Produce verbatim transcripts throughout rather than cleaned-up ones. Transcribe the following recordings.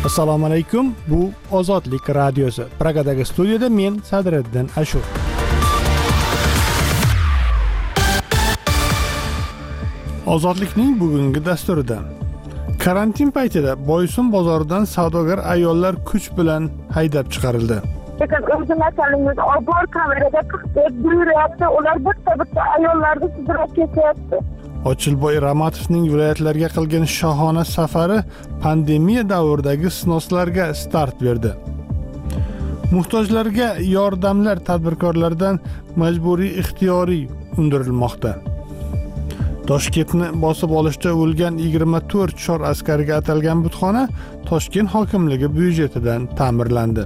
Assalomu alaykum. Bu Ozodlik radiosi. Pragadagi studiyada men Sadriddin Ashur. Ozodlikning bugungi dasturida karantin paytida Boysun bozoridan savdogar ayollar kuch bilan haydab chiqarildi. O'zimizning kalingiz obor kamerada chiqib buyuryapti, ular bitta-bitta ayollarni sudrab ketyapti. Ochilboy Ramatovning viloyatlarga qilgan shohona safari pandemiya davridagi sinovlarga start berdi. Muhtojlarga yordamlar tadbirkorlardan majburiy ixtiyoriy undirilmoqda. Toshkentni bosib olishda o'lgan yigirma to'rt chor askariga atalgan butxona Toshkent hokimligi byudjetidan ta'mirlandi.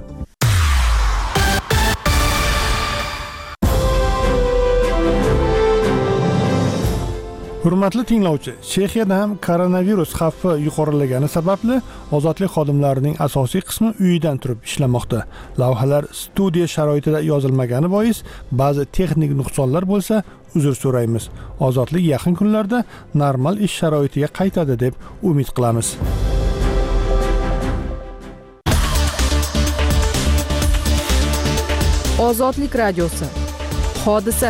Hurmatli tinglovchi, Chexiyada ham koronavirus xavfi yuqorilagani sababli ozodlik xodimlarining asosiy qismi uyidan turib ishlamoqda. Lavhalar studiya sharoitida yozilmagani bois ba'zi texnik nuqsonlar bo'lsa, uzr so'raymiz. Ozodlik yaqin kunlarda normal ish sharoitiga qaytadi deb umid qilamiz. Ozodlik radiosi. Hodisa.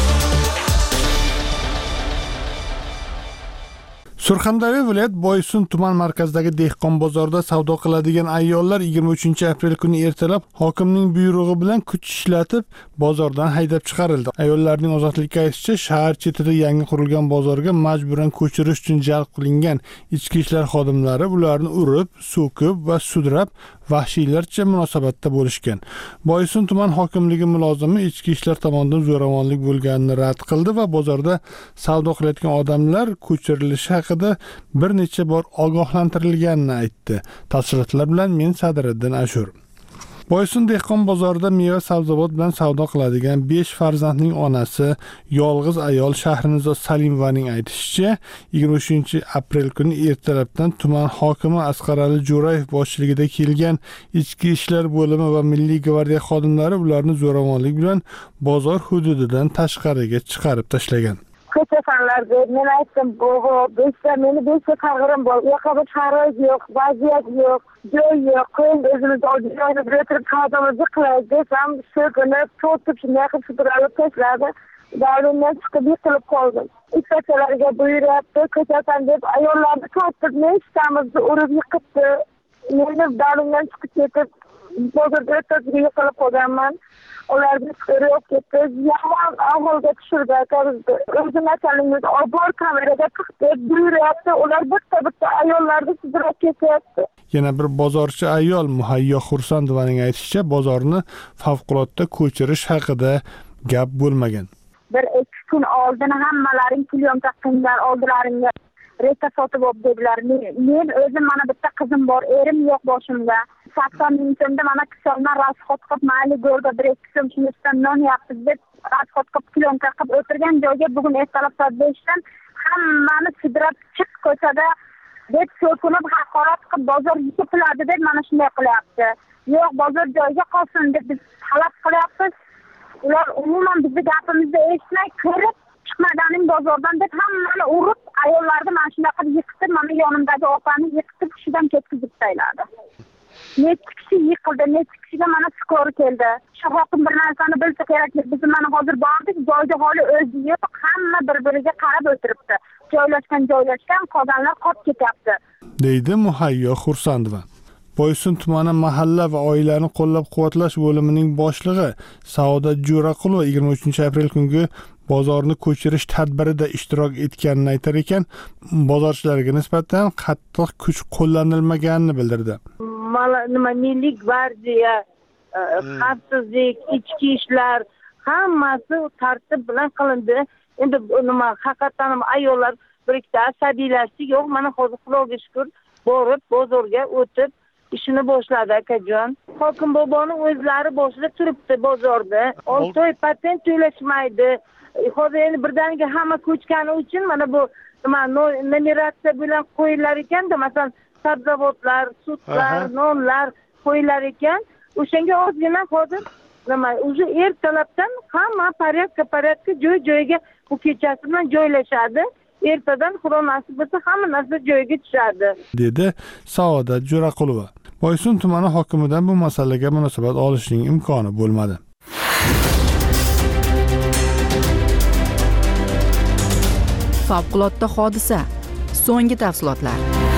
Surxondaryo viloyat Boysun tuman markazidagi dehqon bozorida savdo qiladigan ayollar yigirma uchinchi aprel kuni ertalab hokimning buyrug'i bilan kuch ishlatib bozordan haydab chiqarildi. Ayollarning ozodlikka aytishicha, shahar chetida yangi qurilgan bozorga majburan ko'chirish uchun jalb qilingan ichki ishlar xodimlari ularni urib, so'kib va sudrab vahshiylarcha munosabatda bo'lishgan. Boysun tuman hokimligi mulozimi ichki ishlar tomonidan zo'ravonlik bo'lganini rad qildi va bozorda savdo qilayotgan odamlar ko'chirilishi haqida bir necha bor ogohlantirilganini aytdi. Tafsilotlar bilan men Sadriddin Ashur. Boysun dehqon bozorida meva sabzavot bilan savdo qiladigan besh farzandning onasi yolg'iz ayol Shahrinizo Salimovaning aytishicha, yigirma uchinchi aprel kuni ertalabdan tuman hokimi Asqarali Jo'rayev boshchiligida kelgan ichki ishlar bo'limi va milliy gvardiya xodimlari ularni zo'ravonlik bilan bozor hududidan tashqariga chiqarib tashlagan. Ko'chasanlarga men aytdim, "Bobo, bizda meni besh qag'irim bor. U yoqda sharoit yo'q, vaziyat yo'q, joy yo'q. Qo'ying o'zimiz joyni bir o'tirib savdomizni qilaylik" desam, shu kuni to'tib shunday qilib sudralib tashladi. Davrimdan chiqib yiqilib qoldim. Istachalarga buyuryapti, ko'chasan deb ayollarni to'tib nechamizni urib yiqibdi. Meni davrimdan chiqib ketib, bozorda o'tirib yiqilib qolganman. Ularni ko'rib ketdi, yomon ahvolga tushirdi. O'zimizning kalingiz obor kamerada chiqib buyuryapti, ular bitta-bitta ayollarni sudrab ketyapti. Yana bir bozorchi ayol Muhayyo Xursandovaning aytishicha, bozorni favqulodda ko'chirish haqida gap bo'lmagan. Bir ikki kun oldin hammalaring plyonka qilgan oldilaringga reta sotib olib dedilar. Men o'zim mana bitta qizim bor, erim yo'q boshimda. sakson ming so'mda mana kisoldan rasxod qilib mayli go'rda bir ikki so'm shuni ustidan non yapsiz deb rasxod qilib plyonka qilib o'tirgan joyga bugun ertalab soat beshdan hammani sudrab chiq ko'chada deb so'kinib haqorat qilib bozor yopiladi deb mana shunday qilyapti. Yo'q, bozor joyiga qolsin deb biz talab qilyapmiz. Ular umuman bizni gapimizni eshitmay kirib chiqmaganing bozordan deb hammani urib, ayollarni mana shunday qilib yiqitib, mana yonimdagi opani yiqitib hushidan ketkizib tashladi. Necha kishi yiqildi, necha kishiga mana skor keldi. Shu hokim bir narsani bilsa kerak, biz mana hozir bordik, joyda holi o'zi yo'q, hamma bir-biriga qarab o'tiribdi. Joylashgan joylashgan qolganlar qolib ketyapti, deydi Muhayyo Xursandova. Boysun tumani mahalla va oilani qo'llab-quvvatlash bo'limining boshlig'i Saodat Jo'raqulova yigirma uchinchi aprel kungi bozorni ko'chirish tadbirida ishtirok etganini aytar ekan, bozorchilarga nisbatan qattiq kuch qo'llanilmaganini bildirdi. Nima milliy gvardiya, xavfsizlik, ichki ishlar hammasi tartib bilan qilindi. Endi nima haqiqatan ayollar bir ikkita asabiylashdi, yo'q, mana hozir Xudoga shukr borib bozorga o'tib ishini boshladi akajon. Hokim boboni o'zlari boshida turibdi bozorda. olti oy patent to'lashmaydi. Hozir endi birdaniga hamma ko'chgani uchun mana bu nima numeratsiya bilan qo'yilar ekanda, masalan, sabzavotlar, sutlar, nonlar qo'yilar ekan. O'shanga ozgina hozir nima, o'zi ertalabdan hamma porядка porядка joy-joyiga bu kechasi bilan joylashadi. Ertadan Xudo nasib etsa hamma narsa joyiga tushadi, dedi Saodat Jo'raqulova. Boysun tumani hokimidan bu masalaga munosabat olishning imkoni bo'lmadi. Favqulodda hodisa. So'nggi tafsilotlar.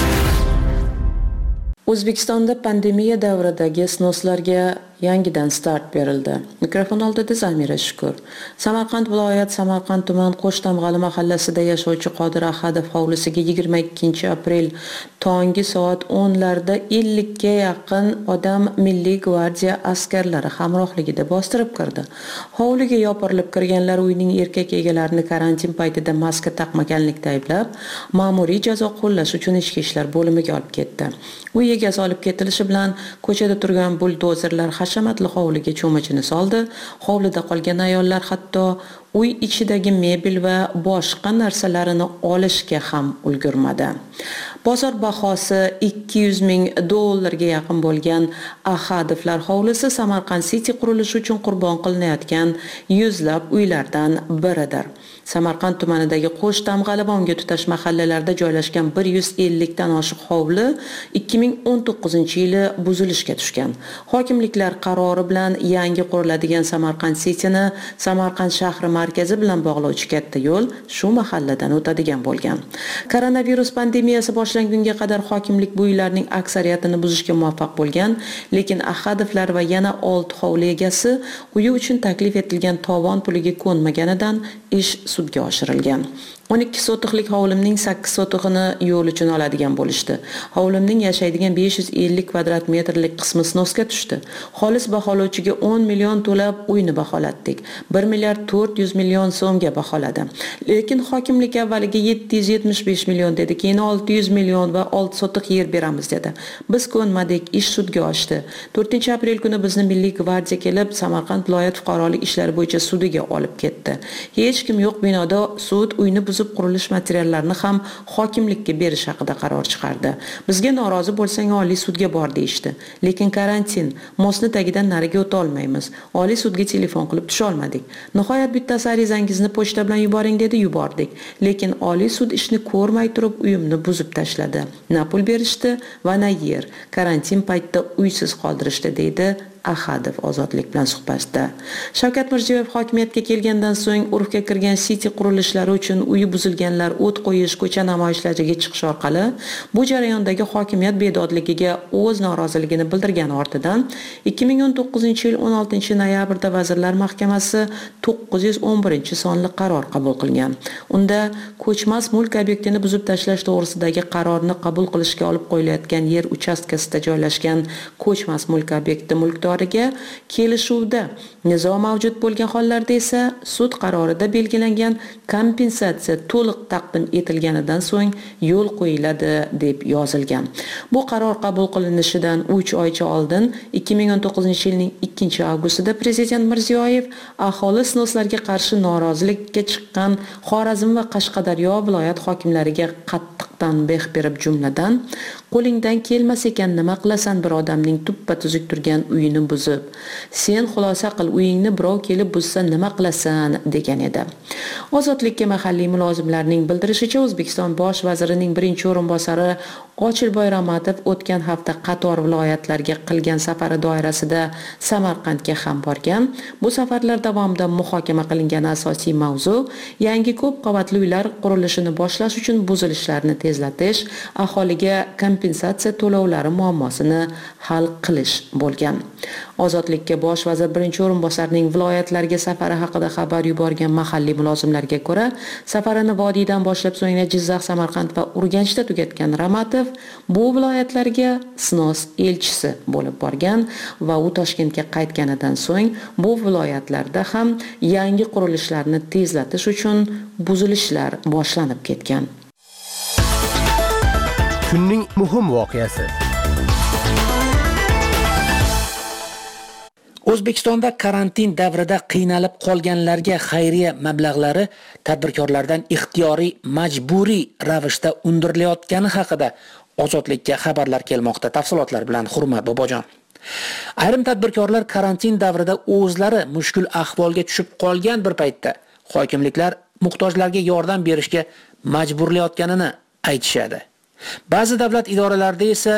O'zbekistonda pandemiya davridagi snoslarga yangidan start berildi. Mikrofon oldida Zamira Shukur. Samarqand viloyat Samarqand tuman Qo'shtamg'ali mahallasida yashovchi Qodir Ahadov hovlisiga yigirma ikkinchi aprel tongi soat o'nlarda ellikka yaqin odam Milliy gvardiya askarlari hamrohligida bostirib kirdi. Hovliga yopirilib kirganlar uyning erkak egalarini karantin paytida maska taqmaganlikda ayblab, ma'muriy jazo qo'llash uchun ichki ishlar bo'limiga olib ketdi. Uy egasi olib ketilishi bilan ko'chada turgan buldozerlar hashamatli hovliga cho'machini soldi. Hovlida qolgan ayollar hatto uy ichidagi mebel va boshqa narsalarini olishga ham ulgurmadi. Bozor bahosi ikki yuz ming dollarga yaqin bo'lgan Ahadovlar hovlisi Samarqand City qurilishi uchun qurbon qilinayotgan yuzlab uylardan biridir. Samarqand tumanidagi Qo'shtamg'ali va unga tutash mahallalarda joylashgan bir yuz ellik dan oshiq hovli ikki ming o'n to'qqizinchi yili buzilishga tushgan. Hokimliklar qarori bilan yangi quriladigan Samarqand City'ni Samarqand shahri markazi bilan bog'lovchi katta yo'l shu mahalladan o'tadigan bo'lgan. Koronavirus pandemiyasi boshlangunga qadar hokimlik bu uylarning aksariyatini buzishga muvaffaq bo'lgan, lekin Ahadovlar va yana olti hovli egasi uyi uchun taklif etilgan tovon puliga ko'nmaganidan ish sudga oshirilgan. o'n ikki sotixlik hovlimning sakkiz sotig'ini yo'l uchun oladigan bo'lishdi. Hovlimning yashaydigan besh yuz ellik kvadrat metrlik qismi snosga tushdi. Xolis baholovchiga o'n million to'lab uyni baholatdik. bir milliard to'rt yuz million so'mga baholadi. Lekin hokimlik avvaliga yetti yuz yetmish besh million dedi, keyin olti yuz million va olti sotiq yer beramiz dedi. Biz ko'nmadik, ish sudga oshdi. to'rtinchi aprel kuni bizni Milliy gvardiya kelib Samarqand viloyat fuqarolik ishlari bo'yicha sudiga olib ketdi. Hech kim yo'q binoda sud uyni buzib qurilish materiallarini ham hokimlikka berish haqida qaror chiqardi. Bizga norozi bo'lsang Oliy sudga bor deyishdi. Lekin karantin, mosni tagidan nariga o'ta olmaymiz. Oliy sudga telefon qilib tusha olmadik. Nihoyat bittasi arizangizni pochta bilan yuboring dedi, yubordik. Lekin Oliy sud ishni ko'rmay turib uyimni buzib tashladi. Na pul berishdi va na yer. Karantin paytida uysiz qoldirishdi deydi Ahadov Ozodlik bilan suhbatda. Shavkat Mirziyoyev hokimiyatga kelgandan so'ng urfga kirgan City qurilishlari uchun uyi buzilganlar o't qo'yish, ko'cha namoyishlariga chiqish orqali bu jarayondagi hokimiyat bedodligiga o'z noroziligini bildirgan ortidan ikki ming o'n to'qqizinchi yil o'n oltinchi noyabrda Vazirlar Mahkamasi to'qqiz yuz o'n birinchi sonli qaror qabul qilgan. Unda ko'chmas mulk obyektini buzib tashlash to'g'risidagi qarorni qabul qilishga olib qo'yilayotgan yer uchastkasida joylashgan ko'chmas mulk obyekti mulkdor kelishuvda nizo mavjud bo'lgan hollarda esa sud qarorida belgilangan kompensatsiya to'liq taqdim etilganidan so'ng yo'l qo'yiladi deb yozilgan. Bu qaror qabul qilinishidan uch oycha oldin ikki ming o'n to'qqizinchi yilning ikkinchi avgustida Prezident Mirziyoyev aholi snoslarga qarshi norozilikka chiqqan Xorazm va Qashqadaryo viloyat hokimlariga qattiq tanbeh berib jumladan qo'lingdan kelmas ekan nima qilasan bir odamning tuppa tuzuk turgan uyini buzib, sen xulosa qil uyingni birov kelib buzsa nima qilasan degan edi. Ozodlikka mahalliy mulozimlarning bildirishicha O'zbekiston bosh vazirining birinchi o'rinbosari Ochilboy Ramatov o'tgan hafta qator viloyatlarga qilgan safari doirasida Samarqandga ham borgan. Bu safarlar davomida muhokama qilingan asosiy mavzu yangi ko'p qavatli uylar qurilishini boshlash uchun buzilishlarni tezlatish, aholiga kompensatsiya to'lovlari muammosini hal qilish bo'lgan. Ozodlikka bosh vazir birinchi o'rinbosarining viloyatlarga safari haqida xabar yuborgan mahalliy mulozimlarga ko'ra, safarini vodiydan boshlab so'ngra Jizzax, Samarqand va Urganchda tugatgan Ramatov bu viloyatlarga snos elchisi bo'lib borgan va u Toshkentga qaytganidan so'ng bu viloyatlarda ham yangi qurilishlarni tezlatish uchun buzilishlar boshlanib ketgan. Kunning muhim voqeasi. O'zbekistonda karantin davrida qiynalib qolganlarga xayriya mablag'lari tadbirkorlardan ixtiyoriy majburiy ravishda undirilayotgani haqida Ozodlikka xabarlar kelmoqda. Tafsilotlar bilan Hurmat Bobojon. Ayrim tadbirkorlar karantin davrida o'zlari mushkul ahvolga tushib qolgan bir paytda hokimliklar muhtojlarga yordam berishga majburlayotganini aytishadi. Ba'zi davlat idoralarida esa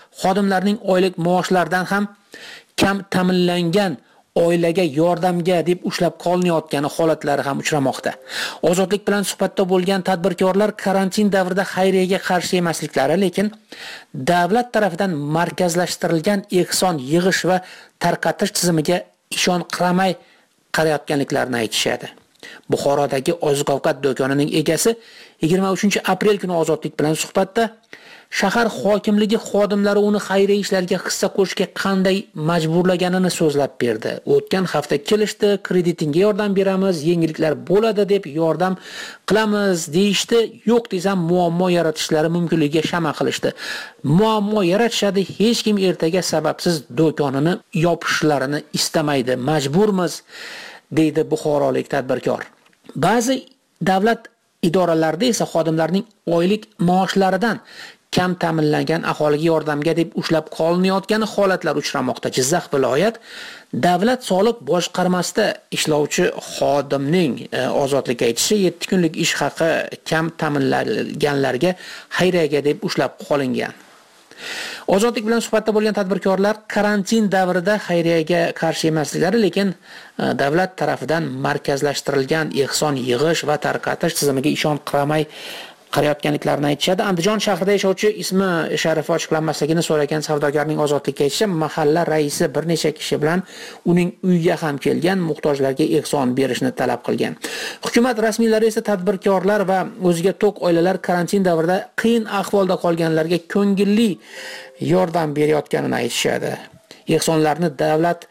xodimlarning oylik maoshlaridan ham kam ta'minlangan oilaga yordamga deb ushlab qolinayotgani holatlari ham uchramoqda. Ozodlik bilan suhbatda bo'lgan tadbirkorlar karantin davrida xayriyaga qarshi emasliklari, lekin davlat tarafidan markazlashtirilgan ehson yig'ish va tarqatish tizimiga ishonqiramay qarayotganliklarini aytishadi. Buxorodagi oziq-ovqat do'konining egasi yigirma uchinchi aprel kuni Ozodlik bilan suhbatda shahar hokimligi xodimlari uni xayriya ishlarga hissa qo'shishga qanday majburlaganini so'zlab berdi. O'tgan hafta kelishdi, kreditingga yordam beramiz, yengilliklar bo'ladi deb yordam qilamiz deyishdi. Yo'q desam muammo yaratishlari mumkinligiga shama qilishdi. Muammo yaratishadi, hech kim ertaga sababsiz do'konini yopishlarini istamaydi. Majburmiz, deydi buxorolik tadbirkor. Ba'zi davlat idoralarida esa xodimlarning oylik maoshlaridan kam ta'minlangan aholiga yordamga deb ushlab qolinayotgani holatlar uchramoqda. Jizzax viloyat davlat soliq boshqarmasida ishlovchi xodimning e, ozodlikka aytishi yetti kunlik ish haqi kam ta'minlanganlarga xayriyaga deb ushlab qolingan. Ozodlik bilan suhbatda bo'lgan tadbirkorlar karantin davrida xayriyaga qarshi emasliklari, lekin davlat tarafidan markazlashtirilgan ehson yig'ish va tarqatish tizimiga ishonqiramay qarayotganliklarini aytishadi. Andijon shahrida yashovchi ismi sharifi ochiqlanmasligini so'ragan savdogarning Ozodlikka aytishicha, mahalla raisi bir necha kishi bilan uning uyiga ham kelgan, muhtojlarga ehson berishni talab qilgan. Hukumat rasmiylari esa tadbirkorlar va o'ziga to'q oilalar karantin davrida qiyin ahvolda qolganlarga ko'ngilli yordam berayotganini aytishadi. Ehsonlarni davlat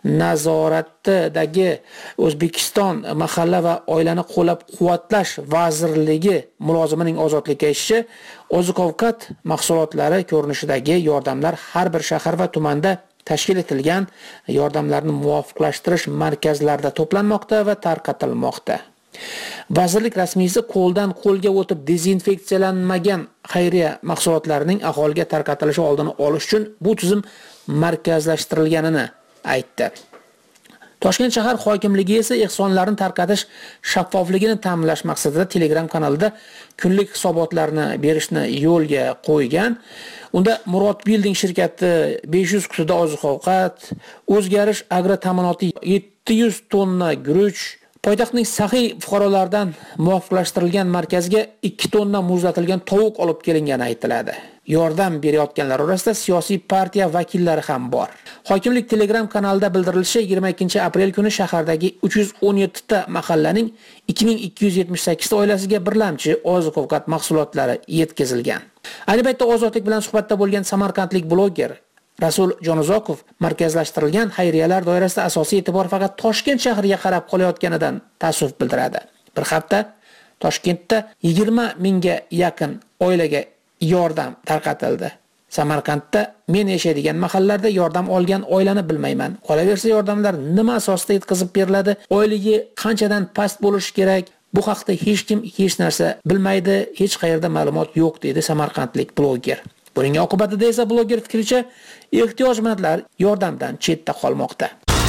nazoratidagi O'zbekiston mahalla va oilani qo'llab-quvvatlash vazirligi mulozimining Ozodlikka aytishicha, oziq-ovqat mahsulotlari ko'rinishidagi yordamlar har bir shahar va tumanda tashkil etilgan yordamlarni muvofiqlashtirish markazlarida to'planmoqda va tarqatilmoqda. Vazirlik rasmiysi qo'ldan qo'lga o'tib dezinfeksiyalanmagan xayriya mahsulotlarining aholiga tarqatilishi oldini olish uchun bu tizim markazlashtirilganini aytdi. Toshkent shahar hokimligi esa ehsonlarni tarqatish shaffofligini ta'minlash maqsadida Telegram kanalida kunlik hisobotlarni berishni yo'lga qo'ygan. Unda Murod Building shirkati besh yuz qutida oziq-ovqat, O'zgarish agro ta'minoti yetti yuz tonna guruch, poytaxtning saxiy fuqarolardan muvofiqlashtirilgan markazga ikki tonna muzlatilgan tovuq olib kelingani aytiladi. Yordam berayotganlar orasida siyosiy partiya vakillari ham bor. Hokimlik Telegram kanalida bildirilishicha, yigirma ikkinchi aprel kuni shahardagi uch yuz o'n yetti ta mahallaning ikki ming ikki yuz yetmish sakkiz ta oilasiga birlamchi oziq-ovqat mahsulotlari yetkazilgan. Ayni paytda Ozodlik bilan suhbatda bo'lgan samarqandlik bloger Rasul Jonuzokov markazlashtirilgan xayriyalar doirasida asosiy e'tibor faqat Toshkent shahriga qarab qolayotganidan ta'assuf bildiradi. Bir hafta Toshkentda yigirma mingga yaqin oilaga yordam tarqatildi. Samarqandda men yashaydigan mahallalarda yordam olgan oilani bilmayman. Qolaversa yordamlar nima asosida yetkazib beriladi, oyligi qanchadan past bo'lishi kerak, bu haqda hech kim hech narsa bilmaydi, hech qayerda ma'lumot yo'q, dedi samarqandlik bloger. Buning oqibatida esa bloger fikricha ehtiyojmandlar yordamdan chetda qolmoqda.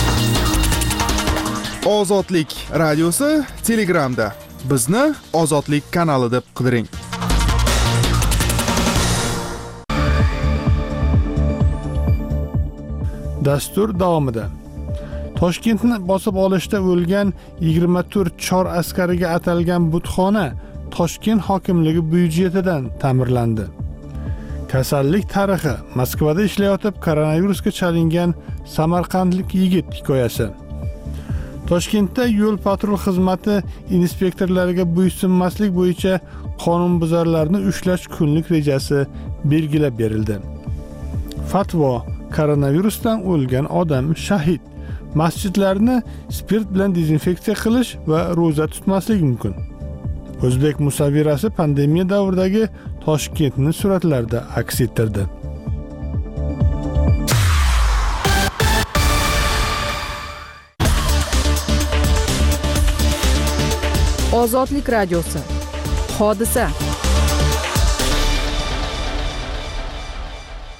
Ozodlik radiosi Telegramda. Bizni Ozodlik kanali deb qidiring. Dastur davomida Toshkentni bosib olishda o'lgan yigirma to'rt chor askariga atalgan butxona Toshkent hokimligi byudjetidan ta'mirlandi. Kasallik tarixi Moskvada ishlayotib koronavirusga chalingan samarqandlik yigit hikoyasi. Toshkentda yo'l patrul xizmati inspektorlariga bo'ysunmaslik bo'yicha qonunbuzarlarni ushlash kunlik rejasi belgilab berildi. Fatvo: koronavirusdan o'lgan odam shahid. Masjidlarni spirt bilan dezinfeksiya qilish va ro'za tutmaslik mumkin. O'zbek musavvirasi pandemiya davridagi Toshkentni suratlarda aks ettirdi. Ozodlik radiosi. Hodisa.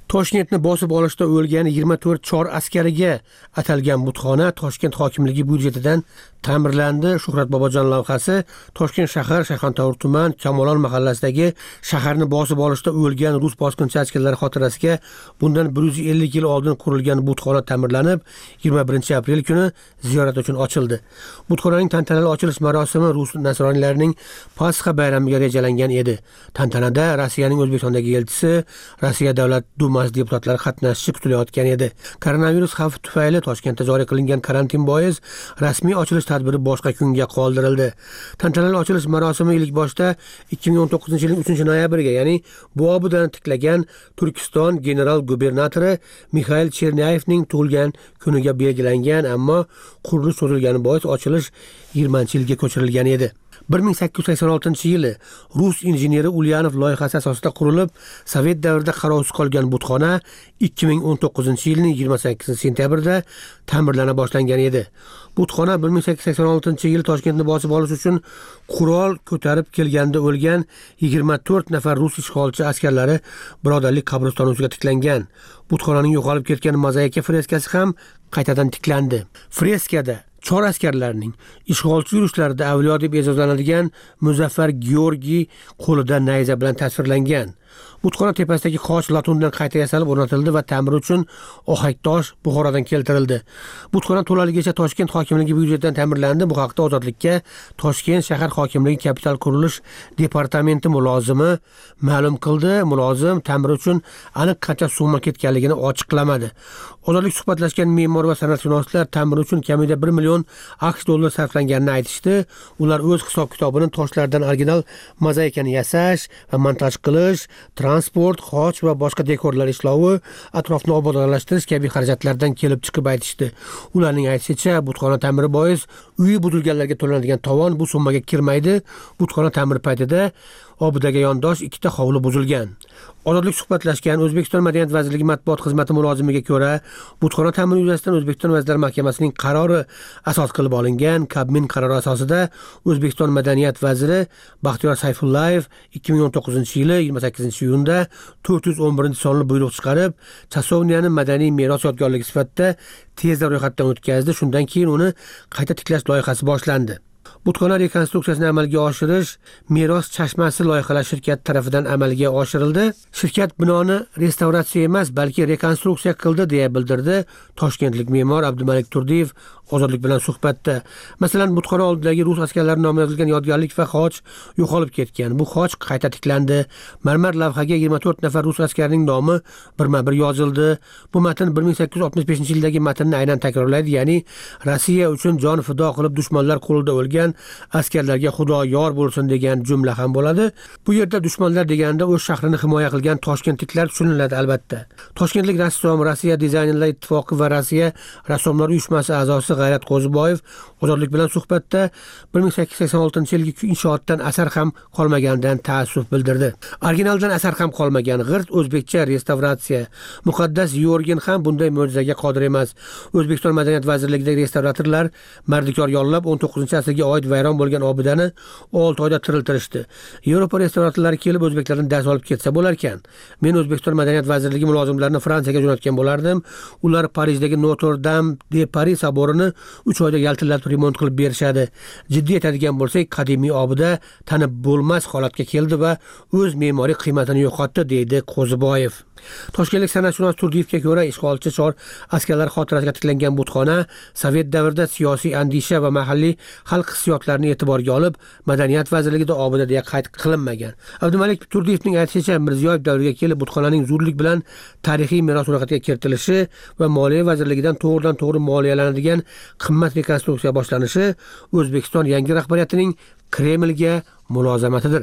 Toshkentni bosib olishda o'lgan yigirma to'rt chor askariga atalgan butxona Toshkent hokimligi byudjetidan ta'mirlandi. Shuhrat Bobojon lavhasi Toshkent shahar Shayxontohur tuman Kamolon mahallasidagi shaharni bosib olishda o'lgan rus bosqinchi askarlari xotirasiga bundan bir yuz ellik yil oldin qurilgan butxona ta'mirlanib, yigirma birinchi aprel kuni ziyorat uchun ochildi. Butxonaning tantanali ochilish marosimi rus nasroniylarining Pasxa bayramiga rejalangan edi. Tantanada Rossiyaning O'zbekistondagi elchisi, Rossiya davlat dumasi deputatlari qatnashishi kutilayotgan edi. Koronavirus xavfi tufayli Toshkentda joriy qilingan karantin bois rasmiy ochilish tadbiri boshqa kunga qoldirildi. Tantanali ochilish marosimi ilk boshda ikki ming o'n to'qqizinchi yilning uchinchi noyabriga, ya'ni bu obidani tiklagan Turkiston general gubernatori Mikhail Chernayevning tug'ilgan kuniga belgilangan, ammo qurilish cho'zilgani bois ochilish yigirmanchi yilga ko'chirilgan edi. bir ming sakkiz yuz sakson oltinchi yili rus injeneri Ulyanov loyihasi asosida qurilib, Sovet davrida qarovsiz qolgan butxona ikki ming o'n to'qqizinchi yilning yigirma sakkizinchi sentyabrida ta'mirlana boshlangan edi. Butxona bir ming sakkiz yuz sakson oltinchi yil Toshkentni bosib olish uchun qurol ko'tarib kelganda o'lgan yigirma to'rt nafar rus ishg'olchi askarlari birodarlik qabristoni ustiga tiklangan. Butxonaning yo'qolib ketgan mozaika freskasi ham qaytadan tiklandi. Freskada chor askarlarning ishg'olchi yurishlarida avliyo deb e'zozlanadigan Muzaffar Georgiy qo'lida nayza bilan tasvirlangan. Butxona tepasidagi qoch latundan qayta yasalib o'rnatildi va ta'mir uchun ohaktosh Buxorodan keltirildi. Butxona to'laligicha Toshkent hokimligi byudjetidan ta'mirlandi. Bu haqda Ozodlikka Toshkent shahar hokimligi kapital qurilish departamenti mulozimi ma'lum qildi. Mulozim ta'mir uchun aniq qancha summa ketganligini ochiqlamadi. Ozodlik suhbatlashgan me'mor va san'atshunoslar ta'mir uchun kamida bir million aqsh dollar sarflanganini aytishdi. Ular o'z hisob-kitobini toshlardan original mozaikani yasash va montaj qilish, transport, xoch va boshqa dekorlar ishlovi, atrofni obodonlashtirish kabi xarajatlardan kelib chiqib aytishdi. Ularning aytishicha, butxona ta'miri bois uyi buzilganlarga to'lanadigan tovon bu summaga kirmaydi. Butxona ta'miri paytida obidaga yondosh ikkita hovli buzilgan. Ozodlik suhbatlashgan O'zbekiston Madaniyat vazirligi matbuot xizmati mulozimiga ko'ra, butxona ta'miri yuzasidan O'zbekiston Vazirlar Mahkamasining qarori asos qilib olingan. Kabmin qarori asosida O'zbekiston Madaniyat vaziri Baxtiyor Sayfullayev ikki ming o'n to'qqizinchi yili yigirma sakkizinchi iyunda to'rt yuz o'n birinchi sonli buyruq chiqarib, Chasovniyani madaniy meros yodgorligi sifatida tezda ro'yxatdan o'tkazdi. Shundan keyin uni qayta tiklash loyihasi boshlandi. Butxona rekonstruksiyasini amalga oshirish Meros chashmasi loyihalash shirkati tomonidan amalga oshirildi. Shirkat binoni restavratsiya emas, balki rekonstruksiya qildi deya bildirdi toshkentlik me'mor Abdumalik Turdiyev Ozodlik bilan suhbatda. Masalan, butxona oldidagi rus askarlari nomiga yozilgan yodgorlik va xoch yo'qolib ketgan. Bu xoch qayta tiklandi. Marmar lavhaga yigirma to'rt nafar rus askarining nomi birma-bir yozildi. Bu matn bir ming sakkiz yuz oltmish beshinchi yildagi matnni aynan takrorlaydi, ya'ni Rossiya uchun jon fido qilib dushmanlar qo'lida o'lgan askarlarga Xudo yor bo'lsin degan jumla ham bo'ladi. Bu yerda dushmanlar deganda o'z shahrini himoya qilgan toshkentliklar tushuniladi albatta. Toshkentlik rassom, Rossiya dizaynerlar ittifoqi va Rossiya rassomlar uyushmasi a'zosi G'ayrat Qo'ziboyev Ozodlik bilan suhbatda bir ming sakkiz yuz sakson oltinchi yilgi inshootdan asar ham qolmaganidan ta'assuf bildirdi. Originaldan asar ham qolmagan g'irt o'zbekcha restavratsiya. Muqaddas Yorgen ham bunday mo'jizaga qodir emas. O'zbekiston Madaniyat vazirligidagi restavratorlar mardikor yollab o'n to'qqizinchi asrga oid vayron bo'lgan obidani olti oyda tiriltirishdi. Yevropa restavratorlari kelib o'zbeklardan dars olib ketsa bo'lar ekan. Men O'zbekiston Madaniyat vazirligi mulozimlarini Fransiyaga jo'natgan bo'lardim. Ular Parijdagi Notre-Dame de Paris saborini uch oyda yaltillatib remont qilib berishadi. Jiddiy aytadigan bo'lsak, qadimiy obida tanib bo'lmas holatga keldi va o'z me'moriy qiymatini yo'qotdi, deydi Qo'ziboyev. Toshkentlik san'atshunos Turdiyevga ko'ra, ishg'olchi chor askarlar xotirasiga tiklangan butxona Sovet davrida siyosiy andisha va mahalliy xalq hissiyotlarini e'tiborga olib, Madaniyat vazirligida obida deya qayd qilinmagan. Abdumalik Turdiyevning aytishicha, Mirziyoyev davriga kelib butxonaning zudlik bilan tarixiy meros ro'yxatiga kiritilishi va Moliya vazirligidan to'g'ridan to'g'ri moliyalanadigan qimmat rekonstruksiya boshlanishi O'zbekiston yangi rahbariyatining Kremlga mulozamatidir.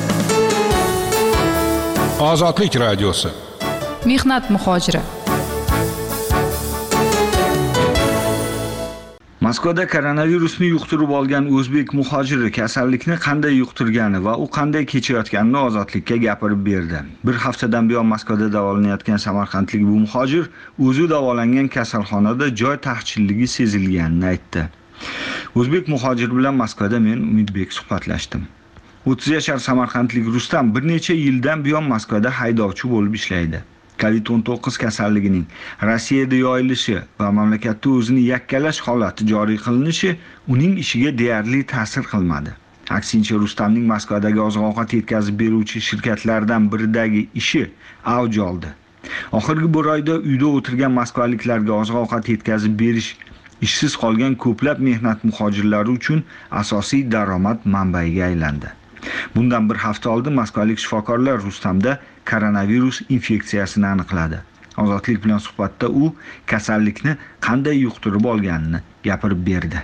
Ozodlik radiosi. Mehnat muhojiri. Moskvada koronavirusni yuqtirib olgan o'zbek muhojiri kasallikni qanday yuqtirgani va u qanday kechayotganini Ozodlikka gapirib berdi. Bir haftadan buyon Moskvada davolanayotgan samarqandlik bu muhojir o'zi davolangan kasalxonada joy taqchilligi sezilganini aytdi. O'zbek muhojir bilan Moskvada men Umidbek suhbatlashdim. o'ttiz yashar samarqandlik Rustam bir necha yildan buyon Moskvada haydovchi bo'lib ishlaydi. covid o'n to'qqiz kasalligining Rossiyada yoyilishi va mamlakatda o'zini yakkalash holati joriy qilinishi uning ishiga deyarli ta'sir qilmadi. Aksincha, Rustamning Moskvadagi oziq-ovqat yetkazib beruvchi shirkatlardan biridagi ishi avj oldi. Oxirgi bir oyda uyda o'tirgan moskvaliklarga oziq-ovqat yetkazib berish ishsiz qolgan ko'plab mehnat muhojirlari uchun asosiy daromad manbaiga aylandi. Bundan bir hafta oldin moskvalik shifokorlar Rustamda koronavirus infeksiyasini aniqladi. Ozodlik bilan suhbatda u kasallikni qanday yuqtirib olganini gapirib berdi.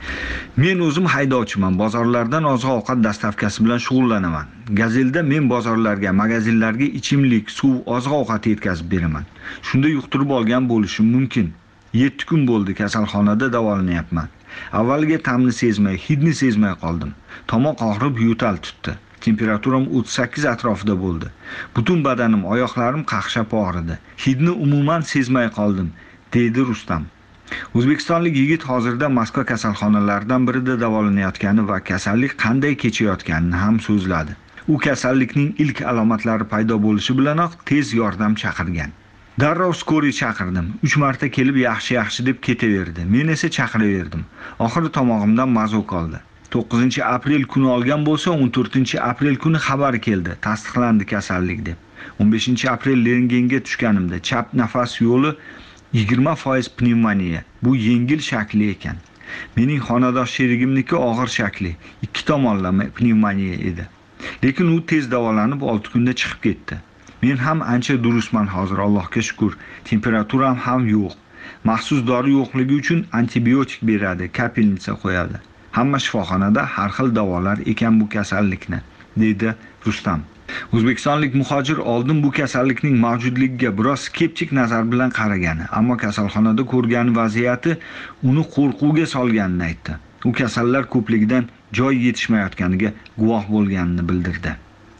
Men o'zim haydovchiman, bozorlardan oziq-ovqat dastavkasi bilan shug'ullanaman. Gazelda men bozorlarga, magazinlarga ichimlik, suv, oziq-ovqat yetkazib beraman. Shunda yuqtirib olgan bo'lishim mumkin. yetti kun bo'ldi kasalxonada davolanyapman. Avvaliga ta'mni sezmay, hidni sezmay qoldim. Tomoq og'rib, yo'tal tutdi. Temperaturam o'ttiz sakkiz atrofida bo'ldi. Butun badanim, oyoqlarim qaqshab og'ridi. Hidni umuman sezmay qoldim, dedi Rustam. O'zbekistonlik yigit hozirda Moskva kasalxonalaridan birida davolanayotgani va kasallik qanday kechayotganini ham so'zladi. U kasallikning ilk alomatlari paydo bo'lishi bilanoq tez yordam chaqirgan. Darrov skoriy chaqirdim. uch marta kelib yaxshi-yaxshi deb ketaverdi. Men esa chaqiraverdim. Oxiri tomog'imdan mazo qoldi. to'qqizinchi aprel kuni olgan bo'lsa, o'n to'rtinchi aprel kuni xabar keldi. Tasdiqlandi kasallik deb. o'n beshinchi aprel rentgenga tushganimda chap nafas yo'li yigirma foiz pnevmoniya. Bu yengil shakli ekan. Mening xonadosh sherigimniki og'ir shakli, ikki tomonlama pnevmoniya edi. Lekin u tez davolanib olti kunda chiqib ketdi. Men ham ancha durustman hozir, Allohga shukr. Temperaturam ham yo'q. Maxsus dori yo'qligi uchun antibiotik beradi, kapelnitsa qo'yadi. Hamma shifoxonada har xil davolar ekan bu kasallikni, dedi Rustam. O'zbekistonlik muhojir oldin bu kasallikning mavjudligiga biroz skeptik nazar bilan qaragan, ammo kasalxonada ko'rgan vaziyati uni qo'rquvga solganini aytdi. U kasallar ko'pligidan joy yetishmayotganiga guvoh bo'lganini bildirdi.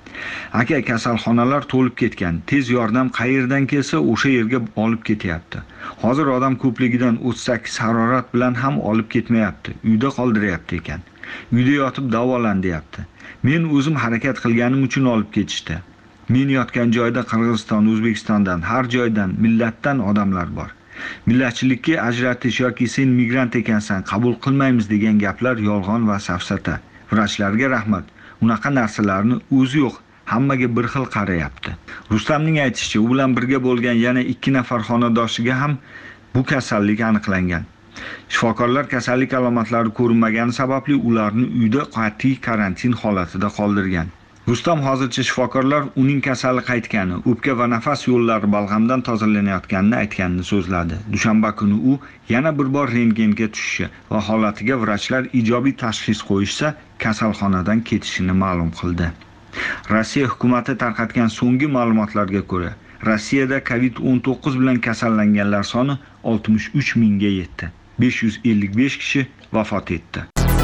Aka, kasalxonalar to'lib ketgan. Tez yordam qayerdan kelsa o'sha yerga olib ketyapti. Hozir odam ko'pligidan o'ttiz sakkiz harorat bilan ham olib ketmayapti. Uyda qoldiryapti ekan. Uyda yotib davolan deyapti. Men o'zim harakat qilganim uchun olib ketishdi. Men yotgan joyda Qirg'iziston, O'zbekistondan, har joydan, millatdan odamlar bor. Millatchilikka ajratish yoki sen migrant ekansan, qabul qilmaymiz degan gaplar yolg'on va safsata. Vrachlarga rahmat. Unaqa narsalarni o'zi yo'q. Hammaga bir xil qarayapti. Rustamning aytishicha, u bilan birga bo'lgan yana ikki nafar xonadoshiga ham bu kasallik aniqlangan. Shifokorlar kasallik alomatlari ko'rinmagani sababli ularni uyda qat'iy karantin holatida qoldirgan. Rustam hozircha shifokorlar uning kasali qaytgani, o'pka va nafas yo'llari balg'amdan tozalanayotganini aytganini so'zladi. Dushanba kuni u yana bir bor rentgenga tushishi va holatiga vrachlar ijobiy tashxis qo'yishsa, kasalxonadan ketishini ma'lum qildi. Rossiya hukumati tarqatgan so'nggi ma'lumotlarga ko'ra, Rossiyada covid o'n to'qqiz bilan kasallanganlar soni oltmish uch mingga yetdi. besh yuz ellik besh kishi vafot etdi.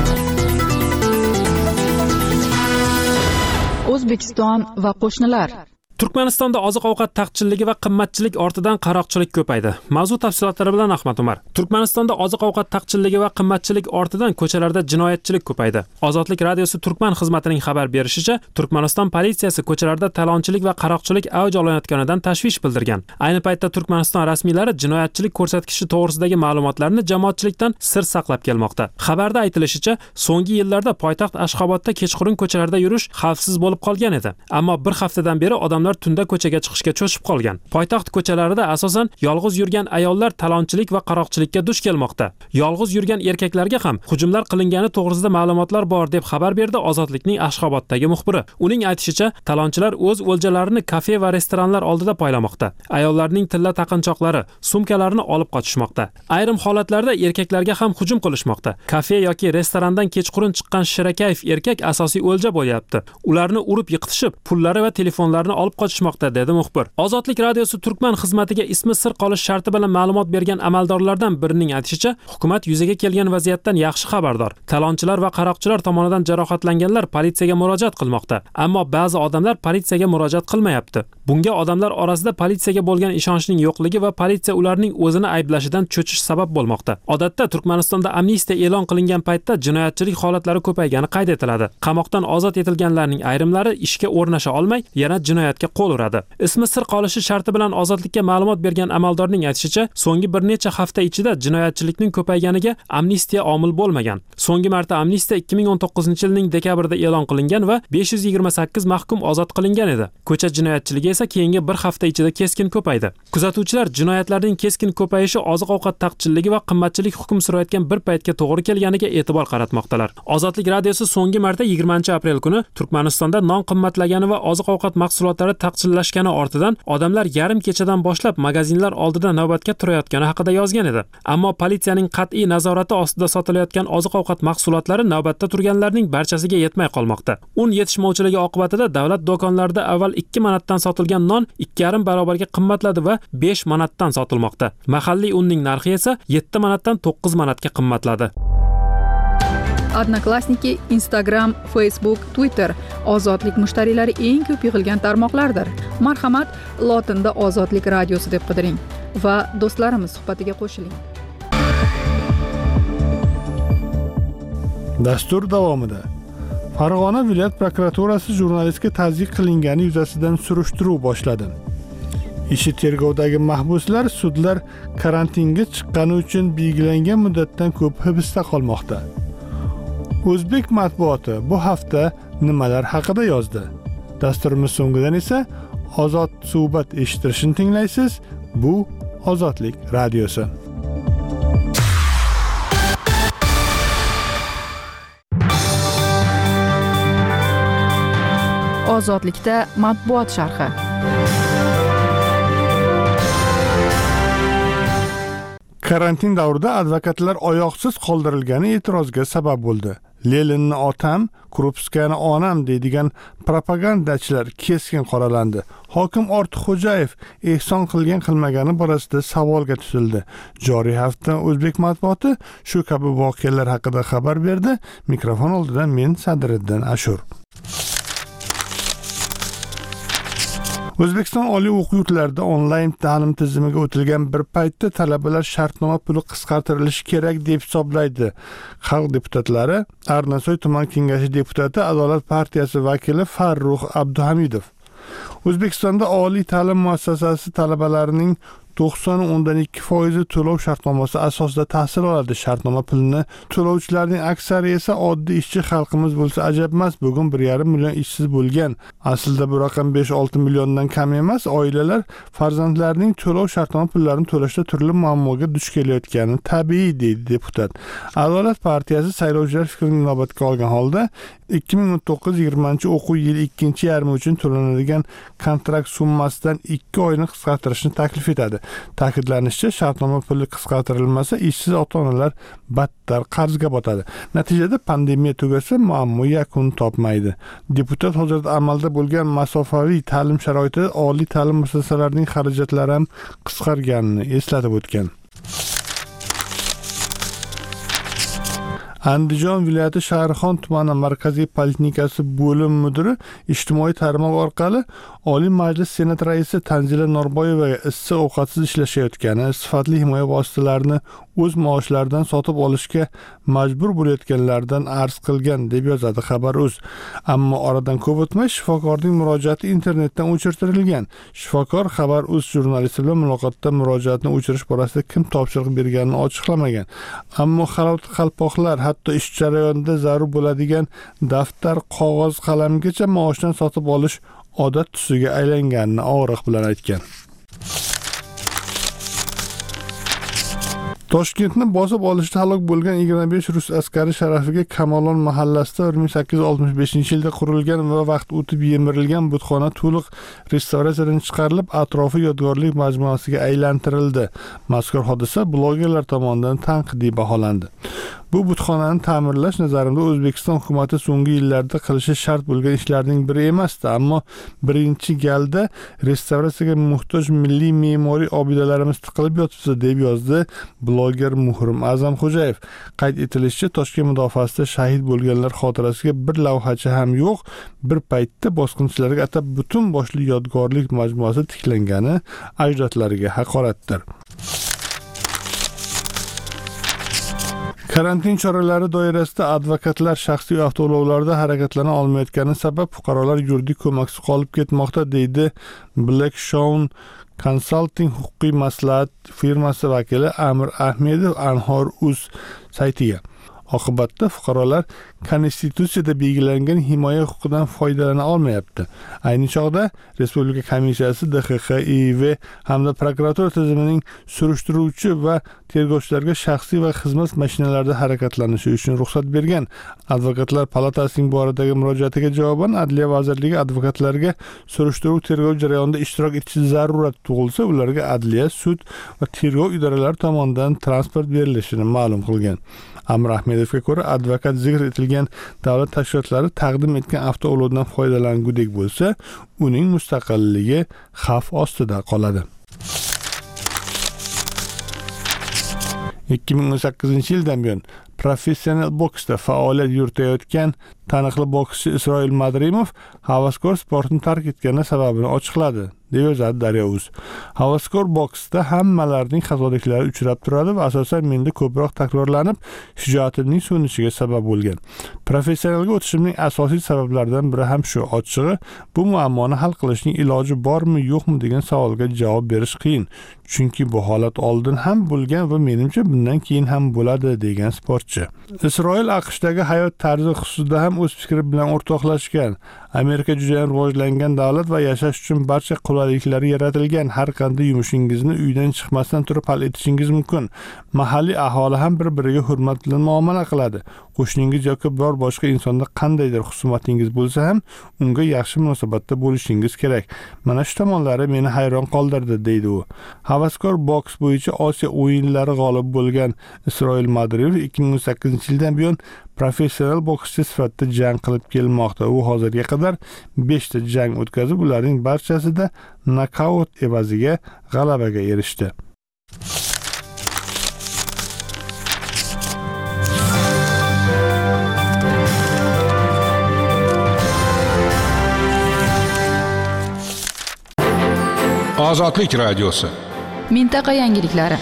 O'zbekiston va qo'shnilar. Turkmanistonda oziq-ovqat taqchilligi va qimmatchilik ortidan qaroqchilik ko'paydi. Mavzu tafsilotlari bilan Ahmad Umar. Turkmanistonda oziq-ovqat taqchilligi va qimmatchilik ortidan ko'chalarda jinoyatchilik ko'paydi. Ozodlik radiosi Turkman xizmatining xabar berishicha, Turkmaniston politsiyasi ko'chalarda talonchilik va qaroqchilik avj olayotganidan tashvish bildirgan. Ayni paytda Turkmaniston rasmiylari jinoyatchilik ko'rsatkichi to'g'risidagi ma'lumotlarni jamoatchilikdan sir saqlab kelmoqda. Xabarda aytilishicha, so'nggi yillarda poytaxt Ashxobodda kechqurun ko'chalarda yurish xavfsiz bo'lib qolgan edi. Ammo bir haftadan beri odamlar tunda ko'chaga chiqishga cho'chib qolgan. Poytaxt ko'chalarida asosan yolg'iz yurgan ayollar talonchilik va qaroqchilikka duch kelmoqda. Yolg'iz yurgan erkaklarga ham hujumlar qilingani to'g'risida ma'lumotlar bor deb xabar berdi Ozodlikning Ashxoboddagi muxbiri. Uning aytishicha, talonchilar o'z o'ljalarini kafe va restoranlar oldida poylamoqda. Ayollarning tilla taqinchoqlari, sumkalarini olib qochishmoqda. Ayrim holatlarda erkaklarga ham hujum qilishmoqda. Kafe yoki restorandan kechqurun chiqqan shirakayf erkak asosiy o'lja bo'lyapti. Ularni urib yiqitishib, pullari va telefonlarini olib qochishmoqda, dedi muxbir. Ozodlik radiosi Turkman xizmatiga ismi sir qolish sharti bilan ma'lumot bergan amaldorlardan birining aytishicha, hukumat yuzaga kelgan vaziyatdan yaxshi xabardor. Talonchilar va qaroqchilar tomonidan jarohatlanganlar politsiyaga murojaat qilmoqda, ammo ba'zi odamlar politsiyaga murojaat qilmayapti. Bunga odamlar orasida politsiyaga bo'lgan ishonchning yo'qligi va politsiya ularning o'zini ayblashidan cho'chish sabab bo'lmoqda. Odatda Turkmanistonda amnistiya e'lon qilingan paytda jinoyatchilik holatlari ko'paygani qayd etiladi. Qamoqdan ozod etilganlarning ayrimlari ishga o'rnasha olmay, yana jinoyatga ma'lumotga qo'l uradi. Ismi sir qolishi sharti bilan ozodlikka ma'lumot bergan amaldorning aytishicha, so'nggi bir necha hafta ichida jinoyatchilikning ko'payganiga amnistiya omil bo'lmagan. So'nggi marta amnistiya ikki ming o'n to'qqizinchi yilning dekabrida e'lon qilingan va besh yuz yigirma sakkiz mahkum ozod qilingan edi. Ko'cha jinoyatchiligi esa keyingi bir hafta ichida keskin ko'paydi. Kuzatuvchilar jinoyatlarning keskin ko'payishi oziq-ovqat taqchilligi va qimmatchilik hukm surayotgan bir paytga to'g'ri kelganiga e'tibor qaratmoqdalar. Ozodlik radiosi so'nggi marta yigirmanchi aprel kuni Turkmanistonda non qimmatlagani va oziq-ovqat mahsulotlari taqchillashgani ortidan odamlar yarim kechadan boshlab magazinlar oldida navbatga turayotgani haqida yozgan edi. Ammo politsiyaning qat'iy nazorati ostida sotilayotgan oziq-ovqat mahsulotlari navbatda turganlarning barchasiga yetmay qolmoqda. Un yetishmovchiligi oqibatida davlat do'konlarida avval ikki manatdan sotilgan non ikki yarim barobarga qimmatladi va besh manatdan sotilmoqda. Mahalliy unning narxi esa yetti manatdan to'qqiz manatga qimmatladi. Odnoklassniki, Instagram, Facebook, Twitter ozodlik mushtariylari eng ko'p yig'ilgan tarmoqlardir. Marhamat, lotinda Ozodlik radiosi deb qidiring va do'stlarimiz suhbatiga qo'shiling. Dastur davomida Farg'ona viloyat prokuraturasi jurnalistga tazyiq qilingani yuzasidan surishtiruv boshladi. Ishi tergovdagi mahbuslar sudlar karantinga chiqqani uchun belgilangan muddatdan ko'p hibsda qolmoqda. O'zbek matbuoti bu hafta nimalar haqida yozdi? Dasturimiz so'ngidan esa ozod suhbat eshittirishni tinglaysiz. Bu Ozodlik radiosi. Ozodlikda matbuot sharhi. Karantin davrida advokatlar oyoqsiz qoldirilgani e'tirozga sabab bo'ldi. Leninni otam, Krupskani onam deydigan propagandachilar keskin qoralandi. Hokim Ortiqxo'jayev ehson qilgan qilmagani borasida savolga tutildi. Joriy hafta O'zbek matbuoti shu kabi voqealar haqida xabar berdi. Mikrofon oldida men Sadriddin Ashur. O'zbekiston oliy o'quv yurtlarida onlayn ta'lim tizimiga o'tilgan bir paytda talabalar shartnoma puli qisqartirilishi kerak deb hisoblaydi. Xalq deputatlari Arnasoy tuman kengashi deputati Adolat partiyasi vakili Farruh Abduhamidov. O'zbekistonda oliy ta'lim muassasasi talabalarining to'qson o'ndan ikki foizi to'lov shartnomasi asosida tahsil oladi. Shartnoma pulini to'lovchilarning aksari esa oddiy ishchi xalqimiz bo'lsa ajab emas. Bugun bir yarim million ishsiz bo'lgan. Aslida bu raqam besh olti milliondan kam emas. Oilalar farzandlarining to'lov shartnoma pullarini to'lashda turli muammoga duch kelayotgani tabiiy, deydi deputat. Adolat partiyasi saylovchilar fikrini inobatga olgan holda ikki ming o'n to'qqiz yigirmanchi o'quv yili ikkinchi yarmi uchun to'lanadigan kontrakt summasidan ikki oyni qisqartirishni taklif etadi. Ta'kidlanishicha, shartnoma puli qisqartirilmasa, ishsiz ota-onalar battar qarzga botadi. Natijada pandemiya tugasa, muammo yakun topmaydi. Deputat hozirda amalda bo'lgan masofaviy ta'lim sharoitida oliy ta'lim muassasalarining xarajatlari ham qisqarganini eslatib o'tgan. Andijon viloyati Shahrixon tumani markaziy poliklinikasi bo'lim mudiri ijtimoiy tarmoq orqali Oliy Majlis Senat raisi Tanzila Norboyevaga issiq ovqatsiz ishlashayotgani, sifatli himoya vositalarini o'z maoshlaridan sotib olishga majbur bo'layotganlardan arz qilgan deb yozadi Xabar.uz. Ammo oradan ko'p o'tmay shifokorning murojaati internetdan o'chirtirilgan. Shifokor Xabar.uz jurnalisti bilan muloqotda murojaatni o'chirish borasida kim topshiriq berganini ochiqlamagan. Ammo xalq qalpoqlar hatto ish jarayonida zarur bo'ladigan daftar, qog'oz, qalamgacha maoshdan sotib olish odat tusiga aylanganini og'riq bilan aytgan. Toshkentni bosib olishda halok bo'lgan yigirma besh rus askari sharafiga Kamolon mahallasida bir ming sakkiz yuz oltmish beshinchi yilda qurilgan va vaqt o'tib yemirilgan butxona to'liq restavratsiyadan chiqarilib, atrofi yodgorlik majmuasiga aylantirildi. Mazkur hodisa blogerlar tomonidan tanqidiy baholandi. Bu butxonani ta'mirlash nazarimda O'zbekiston hukumati so'nggi yillarda qilishi shart bo'lgan ishlarning biri emasdi, ammo birinchi galda restavratsiyaga muhtoj milliy me'moriy obidalarimiz tiqilib yotibdi, deb yozdi bloger Muhrim A'zamxo'jayev. Qayd etilishicha, Toshkent mudofaasida shahid bo'lganlar xotirasiga bir lavhacha ham yo'q. Bir paytda bosqinchilarga atab butun boshli yodgorlik majmuasi tiklangani ajdodlariga haqoratdir. Karantin choralari doirasida advokatlar shaxsiy avtoulovlarda harakatlana olmayotgani sabab fuqarolar yuridik ko'maksiz qolib ketmoqda, deydi Blackstone Consulting huquqiy maslahat firmasi vakili Amir Ahmedov Anhor.uz saytiga. Oqibatda fuqarolar Konstitutsiyada belgilangan himoya huquqidan foydalana olmayapti. Ayni chog'da Respublika komissiyasi D X Q, I V hamda prokuratura tizimining surishtiruvchi va tergovchilarga shaxsiy va xizmat mashinalarida harakatlanishi uchun ruxsat bergan. Advokatlar palatasining boradagi murojaatiga javoban Adliya vazirligi advokatlarga surishtiruv tergov jarayonida ishtirok etishi zarurat tug'ilsa, ularga adliya, sud va tergov idoralari tomonidan transport berilishini ma'lum qilgan. Amir Ahmedovga ko'ra, advokat zikr etilgan davlat tashkilotlari taqdim etgan avtoulovdan foydalangudek bo'lsa, uning mustaqilligi xavf ostida qoladi. ikki ming o'n sakkizinchi yildan buyon professional boksda faoliyat yuritayotgan taniqli bokschi Isroil Madrimov havaskor sportni tark etgani sababini ochiqladi, deb yozadi Daryo.uz. Havaskor boksda hammalarning xatoliklari uchrab turadi va asosan menda ko'proq takrorlanib, shijoatimning so'nishiga sabab bo'lgan. Professionalga o'tishimning asosiy sabablaridan biri ham shu. Ochig'i, bu muammoni hal qilishning iloji bormi, yo'qmi degan savolga javob berish qiyin. Chunki bu holat oldin ham bo'lgan va menimcha bundan keyin ham bo'ladi, degan sportchi. Isroil AQShdagi hayot tarzi xususida ham o'z fikri bilan o'rtoqlashgan. Amerika juda ham rivojlangan davlat va yashash uchun barcha qulayliklar yaratilgan. Har qanday yumushingizni uydan chiqmasdan turib hal etishingiz mumkin. Mahalliy aholi ham bir-biriga hurmat bilan muomala qiladi. Qo'shningiz yoki biror boshqa insonda qandaydir xusumatingiz bo'lsa ham, unga yaxshi munosabatda bo'lishingiz kerak. Mana shu tomonlari meni hayron qoldirdi, deydi u. Havaskor boks bo'yicha Osiyo o'yinlari g'olib bo'lgan Isroil Madrimov ikki ming o'n sakkizinchi yildan buyon professional bokschi sifatida jang qilib kelmoqda. U hozirga qadar besh ta jang o'tkazib, ularning barchasida nokaut evaziga g'alabaga erishdi. Ozodlik radiosi. Mintaqa yangiliklari.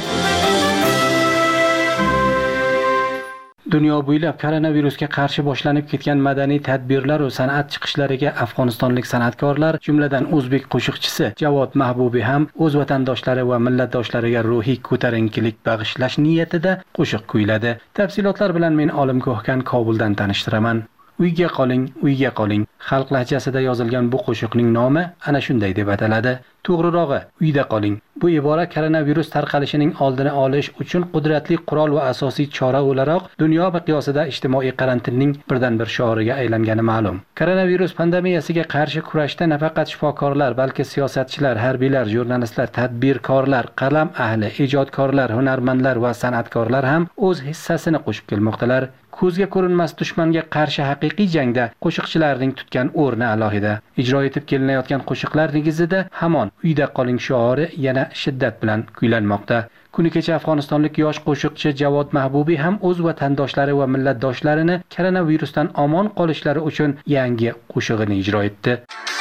Dunyo bo'ylab koronavirusga qarshi boshlanib ketgan madaniy tadbirlar va san'at chiqishlariga afg'onistonlik san'atkorlar, jumladan o'zbek qo'shiqchisi Javod Mahbubiy ham o'z vatandoshlari va millatdoshlariga ruhiy ko'tarinkilik bag'ishlash niyatida qo'shiq kuyladi. Tafsilotlar bilan men Olimgohkan Kobuldan tanishtiraman. Uyga qoling, uyga qoling. Xalq lahjasida yozilgan bu qo'shiqning nomi ana shunday deb ataladi. To'g'rirog'i, uyda qoling. Bu ibora koronavirus tarqalishining oldini olish uchun qudratli qurol va asosiy chora o'laroq dunyo miqyosida ijtimoiy karantinning birdan bir shioriga aylangani ma'lum. Koronavirus pandemiyasiga qarshi kurashda nafaqat shifokorlar, balki siyosatchilar, harbiylar, jurnalistlar, tadbirkorlar, qalam ahli, ijodkorlar, hunarmandlar va san'atkorlar ham o'z hissasini qo'shib kelmoqdalar. Ko'zga ko'rinmas dushmanga qarshi haqiqiy jangda qo'shiqchilarning tutgan o'rni alohida. Ijro etib kelinayotgan qo'shiqlar negizida hamon uyda qoling shiori yana shiddat bilan kuylanmoqda. Kuni kecha afg'onistonlik yosh qo'shiqchi Javod Mahbubiy ham o'z vatandoshlari va millatdoshlarini koronavirusdan omon qolishlari uchun yangi qo'shig'ini ijro etdi.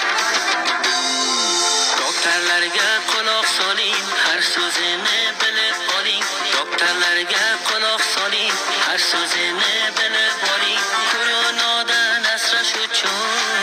Doktorlarga quloq soling, har so'zini bilib oling. Doktorlarga quloq soling, har so'zini bilib oling. Koronadan asrash uchun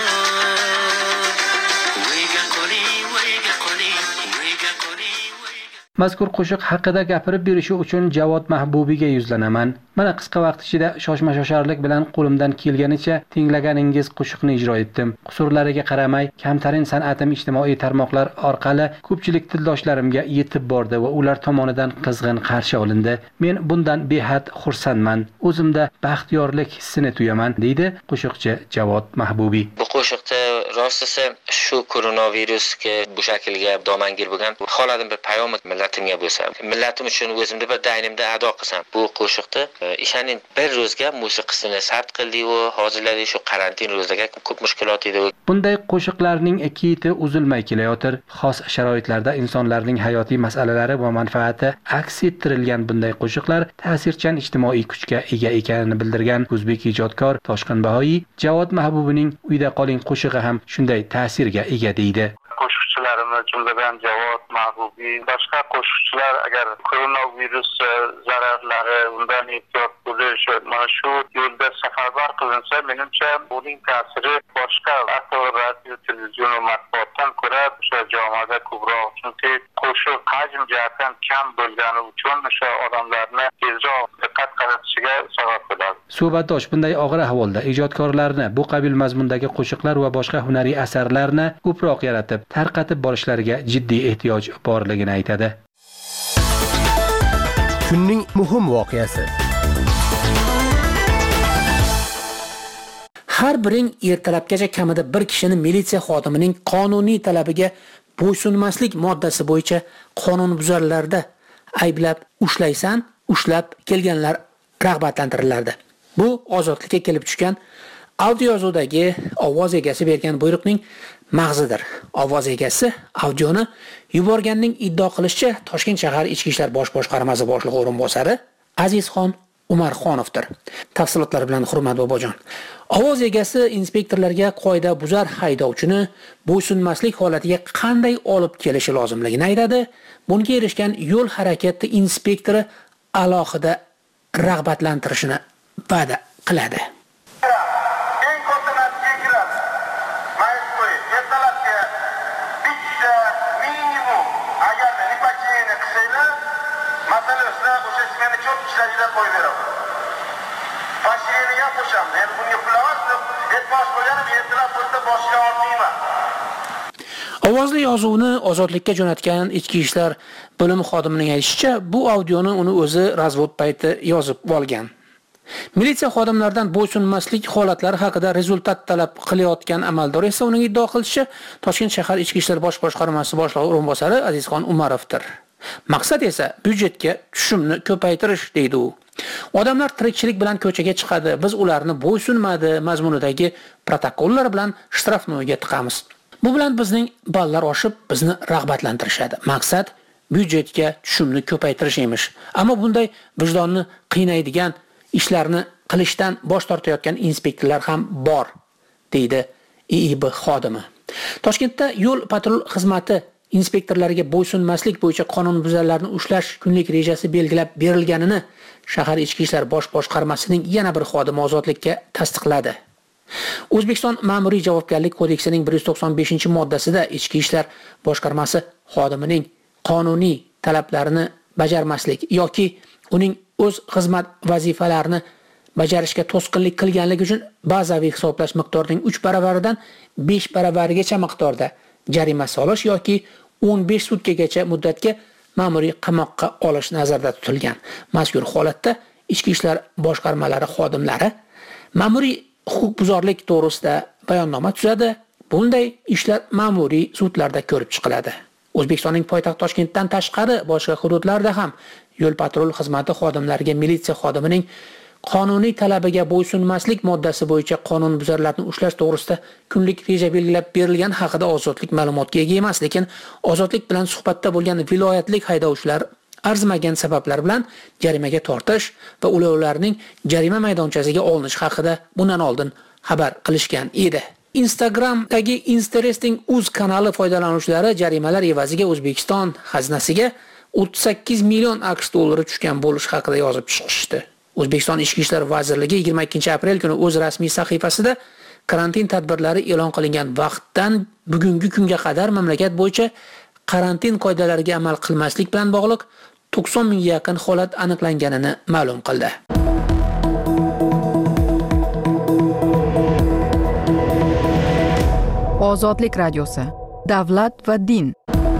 Mazkur qo'shiq haqida gapirib berishi uchun Javod Mahbubiyga yuzlanaman. Mana qisqa vaqt ichida shoshma-shosharlik bilan qo'limdan kelganicha tinglaganingiz qo'shiqni ijro etdim. Qusurlariga qaramay, kamtarin san'atim ijtimoiy tarmoqlar orqali ko'pchilik tildoshlarimga yetib bordi va ular tomonidan qizg'in qarshi olindi. Men bundan behad xursandman. O'zimda baxtiyorlik hissini tuyaman, deydi qo'shiqchi Javod Mahbubiy. Bu qo'shiqda rostisi shu koronavirusga bu shaklga domangir bo'lgan holadim bir payom millatimga bo'lsam, millatim uchun o'zimda bir daynimda ado qilsam. Bu qo'shiqda ishaning bir ro'zga musiqasini sabt qildi va hozirlarda shu karantin ro'zlariga ko'p mushkulot edi. Bunday qo'shiqlarning kiti uzilmay kelayotir. Xos sharoitlarda insonlarning hayotiy masalalari va manfaati aks ettirilgan bunday qo'shiqlar ta'sirchan ijtimoiy kuchga ega ekanini bildirgan o'zbek ijodkor Toshqin Bahoiy Javod Mahbubining Uyda qoling qo'shig'i ham shunday ta'sirga ega deydi. Qo'shiqchilarimiz jumladan Javod Mahbubiy, boshqa qo'shiqchilar agar koronavirus zararlari undan ehtiyot bo'lish, mana shu yo'lda safarbar qilinsa, menimcha buning ta'siri boshqa hatto radio, televizion va matbuotdan ko'ra o'sha jamoada ko'proq, chunki qo'shiq hajm jihatdan kam bo'lgani uchun o'sha odamlarni tezroq diqqat qaratishiga sabab bo'ladi. Suhbatdosh bunday og'ir ahvolda ijodkorlarni bu qabil mazmundagi qo'shiqlar va boshqa hunariy asarlarni ko'proq yaratib, tarqatib borishlariga jiddiy ehtiyoj borligini aytadi. Kunning muhim voqeasi. Har biring ertalabgacha kamida bir kishini militsiya xodimining qonuniy talabiga bo'ysunmaslik moddasi bo'yicha qonunbuzarlarda ayblab ushlaysan, ushlab kelganlar rag'batlantirilardi. Bu ozodlikka kelib tushgan audio yozuvdagi ovoz egasi bergan buyruqning mag'zidir. Ovoz egasi audioni yuborganning iddio qilishicha Toshkent shahar Ichki ishlar bosh boshqarmasi boshlig'i o'rinbosari Azizxon Umarxonovdir. Tafsilotlar bilan Hurmat bobojon. Ovoz egasi inspektorlarga qoida buzar haydovchini bo'ysunmaslik holatiga qanday olib kelishi lozimligini aytadi. Bunga erishgan yo'l harakati inspektori alohida rag'batlantirishini va'da qiladi. Ovozli yozuvni ozodlikka jo'natgan ichki ishlar bo'limi xodimining aytishicha, bu audioni uni o'zi razvod payti yozib olgan. Militsiya xodimlaridan bo'ysunmaslik holatlari haqida rezultat talab qilayotgan amaldor esa uning iddio qilishicha Toshkent shahar Ichki ishlar bosh boshqarmasi boshlig'i o'rinbosari Azizxon Umarovdir. Maqsad esa byudjetga tushumni ko'paytirish deydi u. Odamlar tirikchilik bilan ko'chaga chiqadi, biz ularni bo'ysunmadi mazmunidagi protokollar bilan shtrafnoyga tiqamiz. Bu bilan bizning ballar oshib, bizni rag'batlantirishadi. Maqsad byudjetga tushumni ko'paytirish emish. Ammo bunday vijdonni qiynaydigan ishlarni qilishdan bosh tortayotgan inspektorlar ham bor, deydi I I B xodimi. Toshkentda yo'l patrul xizmati inspektorlariga bo'ysunmaslik bo'yicha qonunbuzarlarni ushlash kunlik rejasi belgilab berilganini shahar Ichki ishlar bosh boshqarmasining yana bir xodimi ozodlikka tasdiqladi. O'zbekiston Ma'muriy javobgarlik kodeksining bir yuz to'qson beshinchi moddasida Ichki ishlar boshqarmasi xodimining qonuniy talablarini bajarmaslik yoki uning o'z xizmat vazifalarini bajarishga to'sqinlik qilganligi uchun bazaviy hisoblash miqdorining uch baravaridan besh baravarigacha miqdorda jarima solish yoki o'n besh sutkagacha muddatga ma'muriy qamoqqa olish nazarda tutilgan. Mazkur holatda ichki ishlar boshqarmalari xodimlari ma'muriy huquqbuzarlik to'g'risida bayonnoma tuzadi. Bunday ishlar ma'muriy sudlarda ko'rib chiqiladi. O'zbekistonning poytaxt Toshkentdan tashqari boshqa hududlarda ham yo'l patrul xizmati xodimlariga militsiya xodimining qonuniy talabiga bo'ysunmaslik moddasi bo'yicha qonunbuzarlarni ushlash to'g'risida kunlik reja belgilab berilgan haqida ozodlik ma'lumotga ega emas, lekin ozodlik bilan suhbatda bo'lgan viloyatlik haydovchilar arzimagan sabablar bilan jarimaga tortish va ularning jarima maydonchasiga olinish haqida bundan oldin xabar qilishgan edi. Instagramdagi Interesting.uz kanali foydalanuvchilari jarimalar evaziga O'zbekiston xazinasiga o'ttiz sakkiz million AQSh dollari tushgan bo'lish haqida yozib chiqishdi. O'zbekiston Ichki ishlar vazirligi yigirma ikkinchi aprel kuni o'z rasmiy sahifasida karantin tadbirlari e'lon qilingan vaqtdan bugungi kunga qadar mamlakat bo'yicha karantin qoidalariga amal qilmaslik bilan bog'liq to'qson mingga yaqin holat aniqlanganini ma'lum qildi. Ozodlik radiosi. Davlat va din.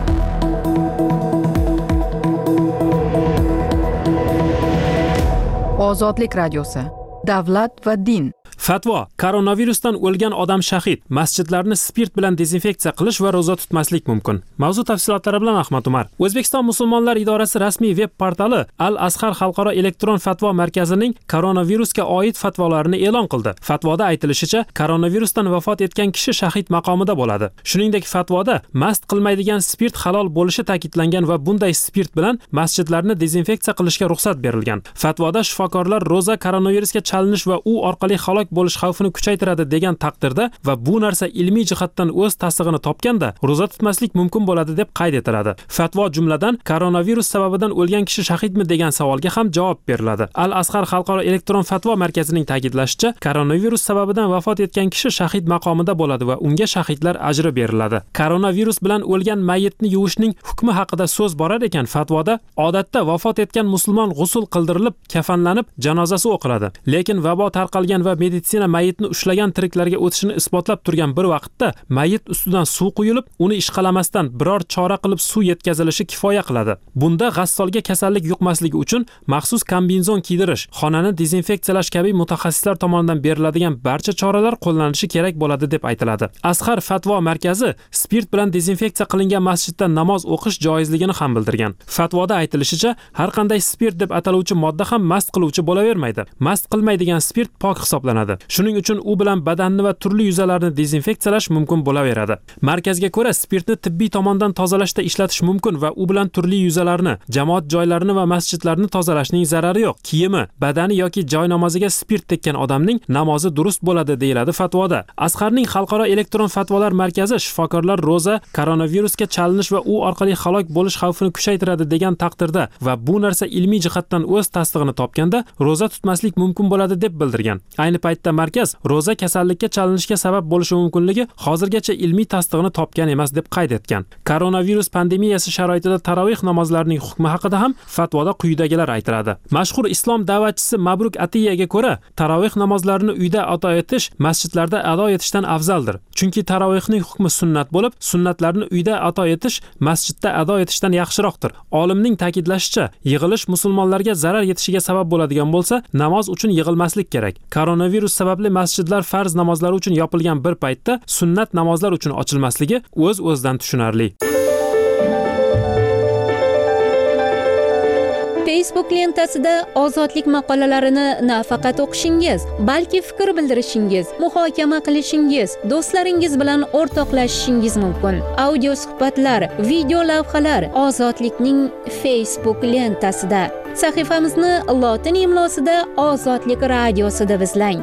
Ozodlik radiosi. Davlat va din. Fatvo: koronavirusdan o'lgan odam shahid. Masjidlarni spirt bilan dezinfeksiya qilish va roza tutmaslik mumkin. Mavzu tafsilotlari bilan Ahmad Umar. O'zbekiston musulmonlar idorasi rasmiy veb portali Al-Azhar xalqaro elektron fatvo markazining koronavirusga oid fatvolarini e'lon qildi. Fatvoda aytilishicha, koronavirusdan vafot etgan kishi shahid maqomida bo'ladi. Shuningdek, fatvoda mast qilmaydigan spirt halol bo'lishi ta'kidlangan va bunday spirt bilan masjidlarni dezinfeksiya qilishga ruxsat berilgan. Fatvoda shifokorlar roza koronavirusga chalinish va u orqali halok bo'lish xavfini kuchaytiradi degan taqdirda va bu narsa ilmiy jihatdan o'z tasdig'ini topganda ro'za tutmaslik mumkin bo'ladi deb qayd etiladi. Fatvo jumladan koronavirus sababidan o'lgan kishi shahidmi degan savolga ham javob beriladi. Al-Asqar xalqaro elektron fatvo markazining ta'kidlashicha, koronavirus sababidan vafot etgan kishi shahid maqomida bo'ladi va unga shahidlar ajri beriladi. Koronavirus bilan o'lgan mayitni yuvishning hukmi haqida so'z borar ekan, fatvoda odatda vafot etgan musulmon g'usl qildirilib, kafanlanib, janozasi o'qiladi. Lekin vabo tarqalgan va meditsina mayitni ushlagan tiriklarga o'tishini isbotlab turgan bir vaqtda mayit ustidan suv quyilib, uni ishqalamasdan biror chora qilib suv yetkazilishi kifoya qiladi. Bunda g'assolga kasallik yuqmasligi uchun maxsus kombinezon kiydirish, xonani dezinfeksiyalash kabi mutaxassislar tomonidan beriladigan barcha choralar qo'llanishi kerak bo'ladi deb aytiladi. Asqar fatvo markazi spirt bilan dezinfeksiya qilingan masjidda namoz o'qish joizligini ham bildirgan. Fatvoda aytilishicha, har qanday spirt deb ataluvchi modda ham mast qiluvchi bo'lavermaydi. Mast qilmaydigan spirt pok hisoblanadi. Shuning uchun u bilan badanni va turli yuzalarni dezinfeksiyalash mumkin bo'laveradi. Markazga ko'ra, spirtni tibbiy tomondan tozalashda ishlatish mumkin va u bilan turli yuzalarni, jamoat joylarini va masjidlarni tozalashning zarari yo'q. Kiyimi, badani yoki joy namoziga spirt tekkan odamning namozi durust bo'ladi deyiladi fatvoda. Asqarning xalqaro elektron fatvolar markazi shifokorlar ro'za koronavirusga chalinish va u orqali halok bo'lish xavfini kuchaytiradi degan taqdirda va bu narsa ilmiy jihatdan o'z tasdig'ini topganda ro'za tutmaslik mumkin bo'ladi deb bildirgan. Ayni paytda markaz ro'za kasallikka chalinishga sabab bo'lishi mumkinligi hozirgacha ilmiy tasdig'ini topgan emas deb qayd etgan. Koronavirus pandemiyasi sharoitida tarovih namozlarining hukmi haqida ham fatvoda quyidagilar aytiladi. Mashhur islom da'vatchisi Mabruk Atiyaga ko'ra, tarovih namozlarini uyda ado etish masjidlarda ado etishdan afzaldir. Chunki tarovihning hukmi sunnat bo'lib, sunnatlarni uyda ado etish masjidda ado etishdan yaxshiroqdir. Olimning ta'kidlashicha, yig'ilish musulmonlarga zarar yetishiga sabab bo'ladigan bo'lsa, namoz uchun yig'ilmaslik kerak. Koronavirus sababli masjidlar farz namozlari uchun yopilgan bir paytda sunnat namozlar uchun ochilmasligi o'z-o'zidan tushunarli. Facebook lentasida ozodlik maqolalarini nafaqat o'qishingiz, balki fikr bildirishingiz, muhokama qilishingiz, do'stlaringiz bilan o'rtoqlashishingiz mumkin. Audio suhbatlar, video lavhalar Ozodlikning Facebook lentasida. Sahifamizni lotin imlosida Ozodlik radiosi deb izlang.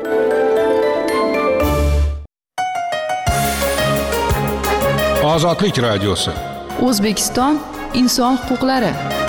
Ozodlik radiosi. O'zbekiston inson huquqlari.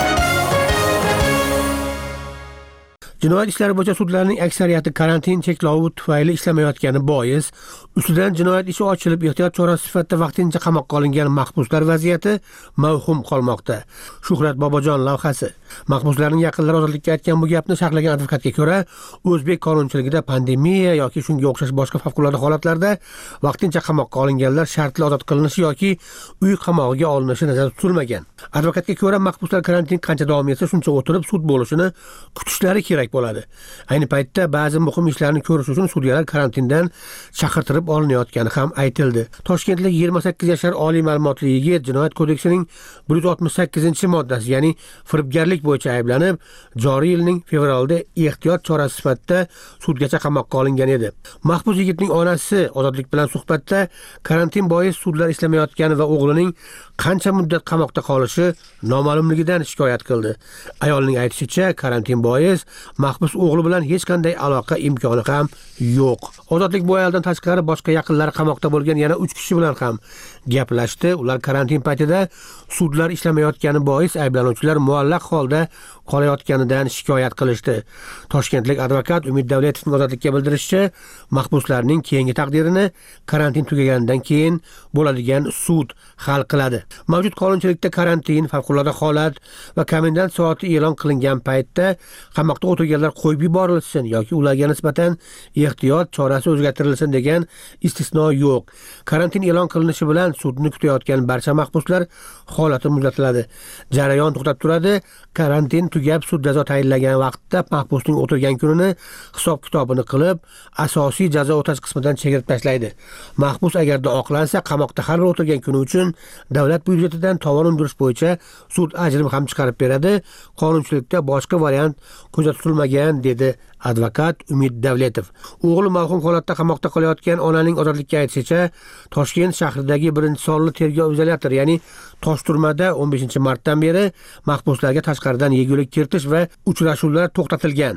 Jinoyat ishlari bo'yicha sudlarning aksariyati karantin cheklovi tufayli ishlamayotgani bois, ustidan jinoyat ishi ochilib, ehtiyot chorasi sifatida vaqtincha qamoqqa olingan mahbuslar vaziyati mavhum qolmoqda. Shuhrat Bobojon lavhasi. Mahbuslarning yaqinlari ozodlikka aytgan bu gapni sharhlagan advokatga ko'ra, o'zbek qonunchiligida pandemiya yoki shunga o'xshash boshqa favqulodda holatlarda vaqtincha qamoqqa olinganlar shartli ozod qilinishi yoki uy qamog'iga olinishi nazarda tutilmagan. Advokatga ko'ra, mahbuslar karantin qancha davom etsa, shuncha o'tirib sud bo'lishini kutishlari kerak bo'ladi. Ayni paytda ba'zi muhim ishlarni ko'rish uchun sudyalar karantindan chaqirtirib olinayotgani ham aytildi. Toshkentlik yigirma sakkiz yashar oliy ma'lumotli yigit Jinoyat kodeksining bir yuz oltmish sakkizinchi moddasi, ya'ni firibgarlik bo'yicha ayblanib, joriy yilning fevralida ehtiyot chorasi sifatida sudgacha qamoqqa olingan edi. Mahbus yigitning onasi Ozodlik bilan suhbatda karantin bois sudlar ishlamayotgani va o'g'lining qancha muddat qamoqda qolishi noma'lumligidan shikoyat qildi. Ayolning aytishicha, karantin bois mahbus o'g'li bilan hech qanday aloqa imkoni ham yo'q. Ozodlik bu ayoldan tashqari boshqa yaqinlari qamoqda bo'lgan yana uch kishi bilan ham gaplashdi. Ular karantin paytida sudlar ishlamayotgani bois ayblanuvchilar muallaq holda qolayotganidan shikoyat qilishdi. Toshkentlik advokat Umid Davletovning Ozodlikka bildirishicha, mahbuslarning keyingi taqdirini karantin tugaganidan keyin bo'ladigan sud hal qiladi. Mavjud qonunchilikda karantin, favqulodda holat va komendant soati e'lon qilingan paytda qamoqda o'tirganlar qo'yib yuborilsin yoki ularga nisbatan ehtiyot chorasi o'zgartirilsin degan istisno yo'q. Karantin e'lon qilinishi bilan sudni kutayotgan barcha mahbuslar holati muzlatiladi. Jarayon to'xtab turadi. Karantin tugab sud jazo tayinlagan vaqtda mahbusning o'tirgan kunini hisob-kitobini qilib, asosiy jazo o'tash qismidan chegirib tashlaydi. Mahbus agarda oqlansa, qamoqda har bir o'tirgan kuni uchun davlat byudjetidan tovon undirish bo'yicha sud ajrim ham chiqarib beradi. Qonunchilikda boshqa variant ko'zda tutilmagan, dedi advokat Umid Davletov. O'g'li mavhum holatda qamoqda qolayotgan onaning Ozodlikka aytishicha, Toshkent shahridagi birinchi sonli tergov izolyatori, ya'ni Toshturmada o'n beshinchi martdan beri mahbuslarga tashqaridan yegulik kiritish va uchrashuvlar to'xtatilgan.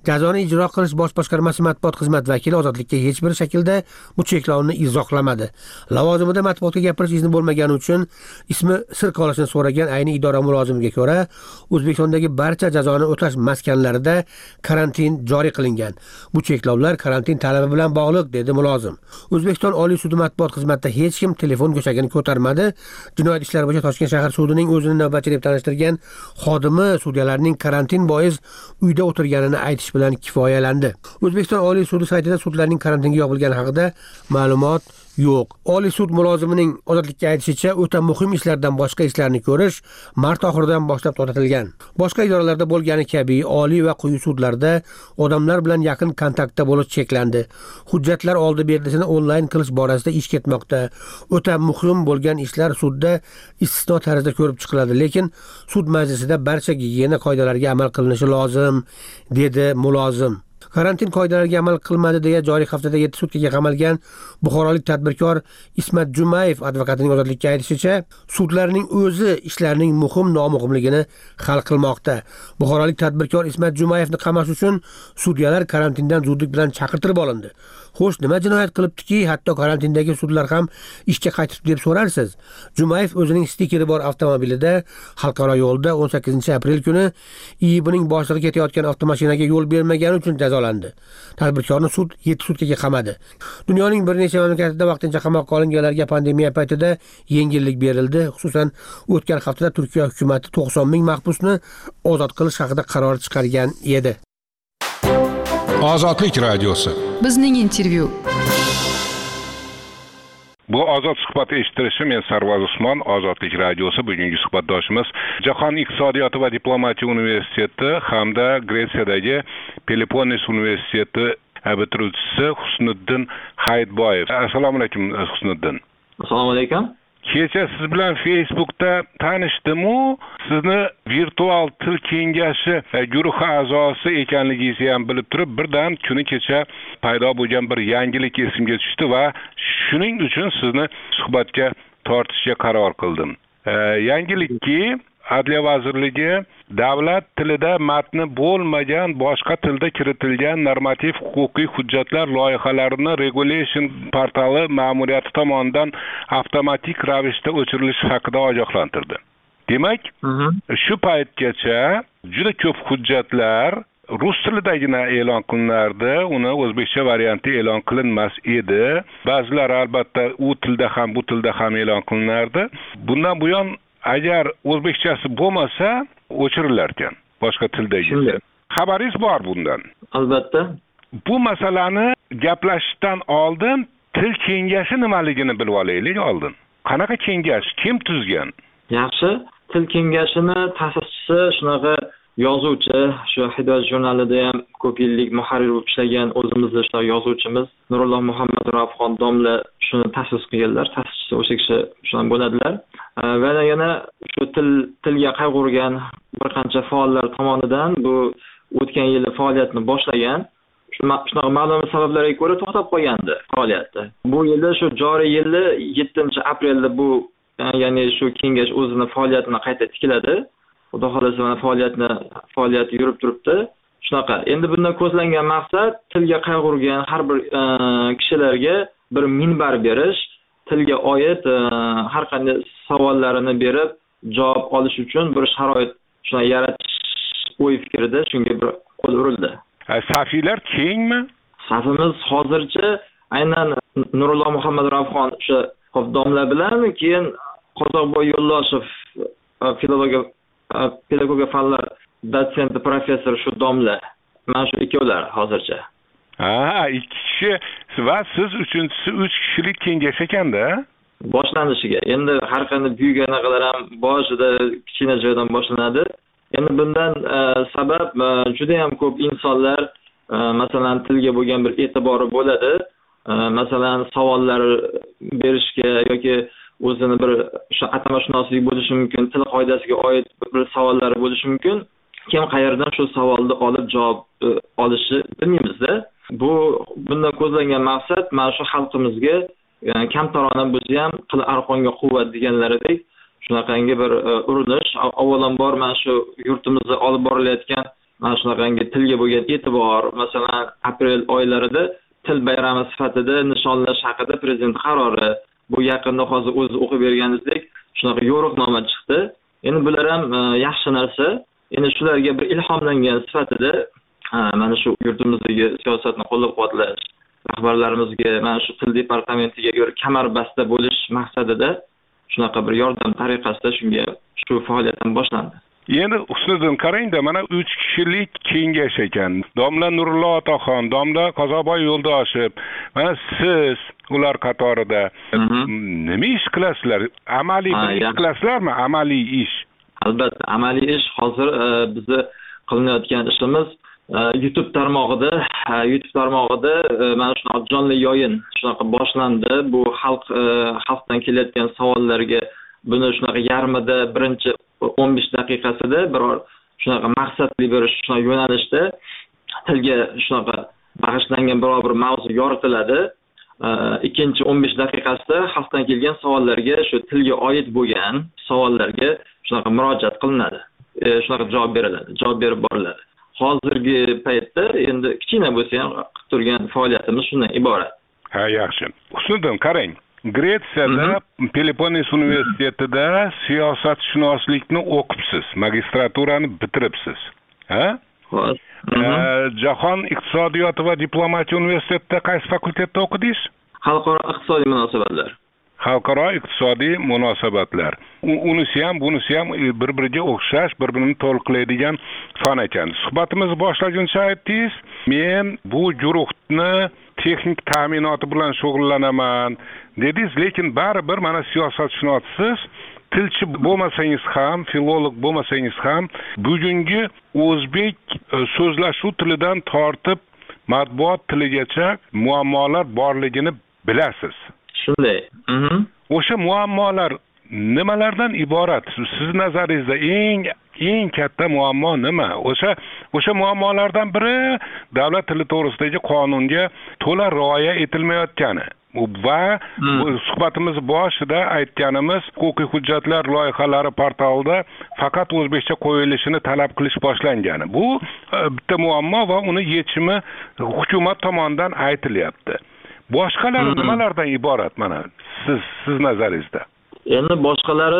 Jazoni ijro qilish bosh boshqarmasi matbuot xizmati vakili ozodlikka hech bir shaklda bu cheklovni izohlamadi. Lavozimida matbuotga gapirish izni bo'lmagani uchun ismi sir qolishini so'ragan ayni idora mulozimiga ko'ra, O'zbekistondagi barcha jazoni o'tash maskanlarida karantin joriy qilingan. Bu cheklovlar karantin talabi bilan bog'liq, dedi mulozim. O'zbekiston Oliy sudi matbuot xizmatida hech kim telefon go'shagini ko'tarmadi. Jinoyat ishlari bo'yicha Toshkent shahar sudining o'zini navbatchi deb tanishtirgan xodimi sudyalarning karantin bois uyda o'tirganini aytish bilan kifoyalandi. O'zbekiston Oliy sudi saytida sudlarning karantinga yopilgani haqida ma'lumot yo'q. Oliy sud mulozimining ozodlikka aytishicha, o'ta muhim ishlardan boshqa ishlarni ko'rish mart oxiridan boshlab to'xtatilgan. Boshqa idoralarda bo'lgani kabi oliy va quyi sudlarda odamlar bilan yaqin kontaktda bo'lish cheklandi. Hujjatlar oldi berdisini onlayn qilish borasida ish ketmoqda. O'ta muhim bo'lgan ishlar sudda istisno tarzda ko'rib chiqiladi, lekin sud majlisida barcha gigiyena qoidalariga amal qilinishi lozim, dedi mulozim. Karantin qoidalariga amal qilmadi deya joriy haftada yetti sutkaga qamalgan buxorolik tadbirkor Ismat Jumayev advokatining ozodlikka aytishicha, sudlarning o'zi ishlarning muhim nomuhimligini hal qilmoqda. Buxorolik tadbirkor Ismat Jumayevni qamash uchun sudyalar karantindan zudlik bilan chaqirtirib olindi. Xo'sh, nima jinoyat qilibdiki, hatto karantindagi sudlar ham ishga qaytibdi deb so'rarsiz. Jumayev o'zining stikeri bor avtomobilida xalqaro yo'lda o'n sakkizinchi aprel kuni I I B'ning boshlig'i ketayotgan avtomashinaga yo'l bermagani uchun jazolandi. Tadbirkorni sud yetti sutkaga qamadi. Dunyoning bir necha mamlakatida vaqtincha qamoqqa olinganlarga pandemiya paytida yengillik berildi. Xususan, o'tgan haftada Turkiya hukumatı to'qson ming mahbusni ozod qilish haqida qaror chiqargan edi. Ozodlik radiosi. Bizning intervyu. Bu ozod suhbati eshitilishi, men Sarvar Usmon, Ozodlik radiosi. Bugungi suhbatdoshimiz Jahon iqtisodiyoti va diplomatiya universiteti hamda Gretsiyadagi Peloponnes universiteti abituriyentisi Husniddin Hayitboyev. Assalomu alaykum Husniddin. Assalomu alaykum. Kecha siz bilan Facebookda tanishdim-u, sizni virtual til kengashi guruhi a'zosi ekanligingizni ham bilib turib, birdan kuni kecha paydo bo'lgan bir yangilik esimga tushdi va shuning uchun sizni suhbatga tortishga qaror qildim. E, yangilikki Adliya vazirligi davlat tilida matni bo'lmagan boshqa tilda kiritilgan normativ huquqiy hujjatlar loyihalarini Regulation portali ma'muriyati tomonidan avtomatik ravishda o'chirilishi haqida ogohlantirdi. Demak, shu paytgacha juda ko'p hujjatlar rus tilidagina e'lon qilinardi, uni o'zbekcha varianti e'lon qilinmas edi. Ba'zilari albatta u tilda ham bu tilda ham e'lon qilinardi. Bundan buyon agar o'zbekchasi bo'lmasa o'chirilar ekan boshqa tildagi. Xabaringiz bor bundan? Albatta. Bu masalani gaplashishdan oldin til kengashi nimaligini bilib olaylik oldin. Qanaqa kengash, kim tuzgan? Yaxshi, til kengashini ta'sischisi shunaqa yozuvchi, shu Hidoyat jurnalida ham ko'p yillik muharrir bo'lib ishlagan o'zimizning shu yozuvchimiz Nurulloh Muhammad Ravxon domla shuni ta'sis qilganlar. Ta'sischisi o'sha kishi shundan bo'ladilar. Va yana shu til tilga qayg'urgan bir qancha faollar tomonidan bu o'tgan yili faoliyatni boshlagan. Shunaqa ma'lum sabablarga ko'ra to'xtab qolgandi faoliyati. Bu yilda shu joriy yili yettinchi aprelda bu ya'ni shu kengash o'zini faoliyatini qayta tikladi. Xudo xolasa mana faoliyatni faoliyati yurib turibdi. Shunaqa. Endi bundan ko'zlangan maqsad tilga qayg'urgan har bir kishilarga bir minbar berish, tilga oid har qanday savollarini berib javob olish uchun bir sharoit shuna yaratish o'y fikrida shunga bir qo'l urildi. Safiylar kengmi? Safimiz hozircha aynan Nurulloh Muhammad Ravxon o'sha domla bilan keyin Qozoqboy Yo'ldoshev filologiya pedagogiya fanlar dotsenti professor shu domla. Mana shu ikkovlar hozircha. Ha, ikki kishi va siz uchinchisi uch kishilik kengash ekanda. Boshlanishiga. Endi har qanday buyuk anaqalar ham boshida kichkina joydan boshlanadi. Endi bundan sabab juda ham ko'p insonlar masalan tilga bo'lgan bir e'tibori bo'ladi. Masalan savollar berishga yoki o'zini bir o'sha atamashunoslik bo'lishi mumkin, til qoidasiga oid bir savollari bo'lishi mumkin. Kim qayerdan shu savolni olib javob olishi bilmaymiz-da. Bu bundan ko'zlangan maqsad mana shu xalqimizga yani kamtarona bo'lsa ham qil arqonga quvvat deganlaridek shunaqangi bir urinish. Avvalambor mana shu yurtimizda olib borilayotgan mana shunaqangi tilga bo'lgan e'tibor, masalan, aprel oylarida til bayrami sifatida nishonlash haqida prezident qarori, bu yaqinda hozir o'zi o'qib berganingizdek shunaqa yo'riqnoma chiqdi. Endi bular ham yaxshi narsa. Endi shularga bir ilhomlangan sifatida mana shu yurtimizdagi siyosatni qo'llab-quvvatlash, rahbarlarimizga mana shu til departamentiga ko'ra kamarbasta bo'lish maqsadida shunaqa bir yordam tariqasida shunga shu faoliyatim boshlandi. Endi Husniddin qarangda, mana uch kishilik kengash ekan. Domla Nurullo Otaxon, domla Qozoboy Yo'ldoshev, mana siz ular qatorida nima ish qilasizlar? Amaliy ish qilasizlarmi? Amaliy ish. Albatta, amaliy ish hozir bizni qilinayotgan ishimiz YouTube tarmog'ida, YouTube tarmog'ida mana shunaqa jonli yo'yin shunaqa boshlandi. Bu xalq xalqdan kelayotgan savollarga buni shunaqa yarmida birinchi o'n besh daqiqasida biror shunaqa maqsadli bir shunaqa yo'nalishda tilga shunaqa bag'ishlangan biror bir mavzu yoritiladi. Ikkinchi o'n besh daqiqasida xalqdan kelgan savollarga, shu tilga oid bo'lgan savollarga shunaqa murojaat qilinadi. Shunaqa javob beriladi, javob berib boriladi. Hozirgi paytda endi kichkina bo'lsa ham qilib turgan faoliyatimiz shundan iborat. Ha, yaxshi. Husniddin, qarang. Gretsiyada Peloponnes universitetida siyosatshunoslikni o'qibsiz, magistraturani bitiribsiz. Ha? Xo'sh. Jahon iqtisodiyoti va diplomatiya universitetida qaysi fakultetda o'qidingiz? Xalqaro iqtisodiy munosabatlar. Xalqaro iqtisodiy munosabatlar. Unisi ham, bunisi ham bir-biriga o'xshash, bir-birini to'liqlaydigan fan ekan. Suhbatimizni boshlaguncha aytdingiz, men bu guruhni texnik ta'minoti bilan shug'ullanaman dedingiz, lekin baribir mana siyosatshunossiz, tilchi bo'lmasangiz ham, filolog bo'lmasangiz ham bugungi o'zbek so'zlashuv tilidan tortib matbuot tiligacha muammolar borligini bilasiz. Shunday. O'sha muammolar nimalardan iborat? Siz nazaringizda eng eng katta muammo nima? O'sha o'sha muammolardan biri davlat tili to'g'risidagi qonunga to'la rioya etilmayotgani va suhbatimiz boshida aytganimiz huquqiy hujjatlar loyihalari portalida faqat o'zbekcha qo'yilishini talab qilish boshlangani. Bu bitta muammo va uni yechimi hukumat tomonidan aytilyapti. Boshqalari nimalardan iborat mana siz siz nazaringizda? Endi boshqalari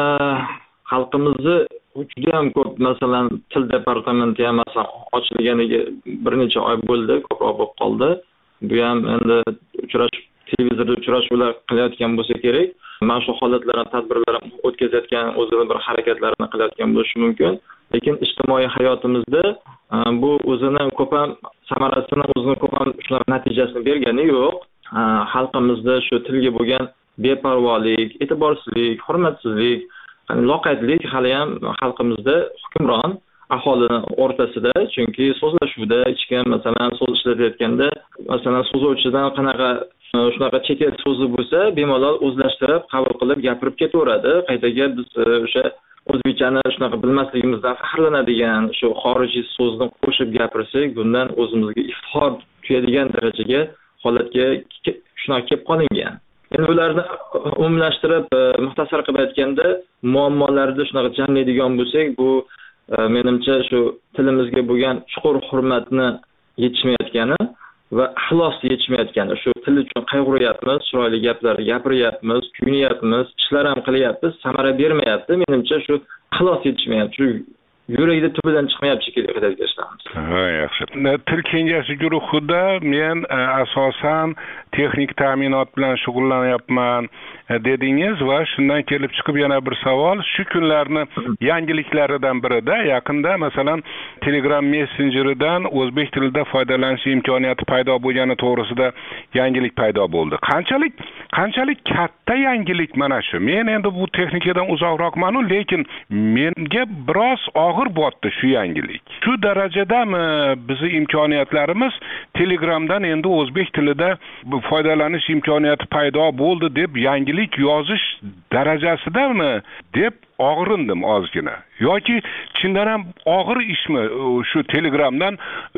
xalqimizni juda ham ko'p, masalan, til departamenti ham masalan ochilganiga bir necha oy bo'ldi, ko'proq bo'lib qoldi. Bu ham endi uchrashuv televizorda uchrashuvlar qilayotgan bo'lsa kerak. Mana shu holatlarni, tadbirlarni o'tkazayotgan, o'zini bir harakatlarini qilayotgan bo'lishi mumkin. Lekin ijtimoiy hayotimizda bu o'zini ko'p ham samarasini, o'zini ko'p ham shunaqa natijasini bergani yo'q. Xalqimizda shu tilga bo'lgan beparvolik, e'tiborsizlik, hurmatsizlik, loqaydlik hali ham xalqimizda hukmron aholini o'rtasida, chunki so'zlashuvda hech kim masalan so'z ishlatayotganda, masalan so'zlovchidan qanaqa shunaqa chet el so'zi bo'lsa, bemalol o'zlashtirib, qabul qilib gapirib ketaveradi. Qaytaga biz o'sha o'zbekchani shunaqa bilmasligimizdan faxrlanadigan shu xorijiy so'zni qo'shib gapirsak, bundan o'zimizga iftixor tuyadigan darajaga holatga shunaqa kelib qolingan. Endi ularni umumlashtirib, muxtasar qilib aytganda, muammolarni shunaqa jamlaydigan bo'lsak, bu menimcha shu tilimizga bo'lgan chuqur hurmatni yetishmayotgani va ixlos yetishmayotgani. Shu til uchun qayg'uryapmiz, chiroyli gaplar gapiryapmiz, kuyunyapmiz, ishlar ham qilyapmiz, samara bermayapti. Menimcha shu ixlos yetishmayapti. Shu yurakda tubidan chiqmayapti shekilli qilib ishlaymiz. Ha, yaxshi. Til kengashi guruhida men asosan texnik ta'minot bilan shug'ullanyapman dedingiz va shundan kelib chiqib yana bir savol, shu kunlarni yangiliklaridan birida yaqinda masalan Telegram messenjeridan o'zbek tilida foydalanish imkoniyati paydo bo'lgani to'g'risida yangilik paydo bo'ldi. Qanchalik qanchalik katta yangilik mana shu. Men endi bu texnikadan uzoqroqman-ku, lekin menga biroz og'ir botdi shu yangilik. Shu darajadami bizning imkoniyatlarimiz Telegramdan endi o'zbek tilida foydalanish imkoniyati paydo bo'ldi deb yangilik yozish darajasidami deb og'rindim ozgina. Yoki chindan ham og'ir ishmi shu Telegramdan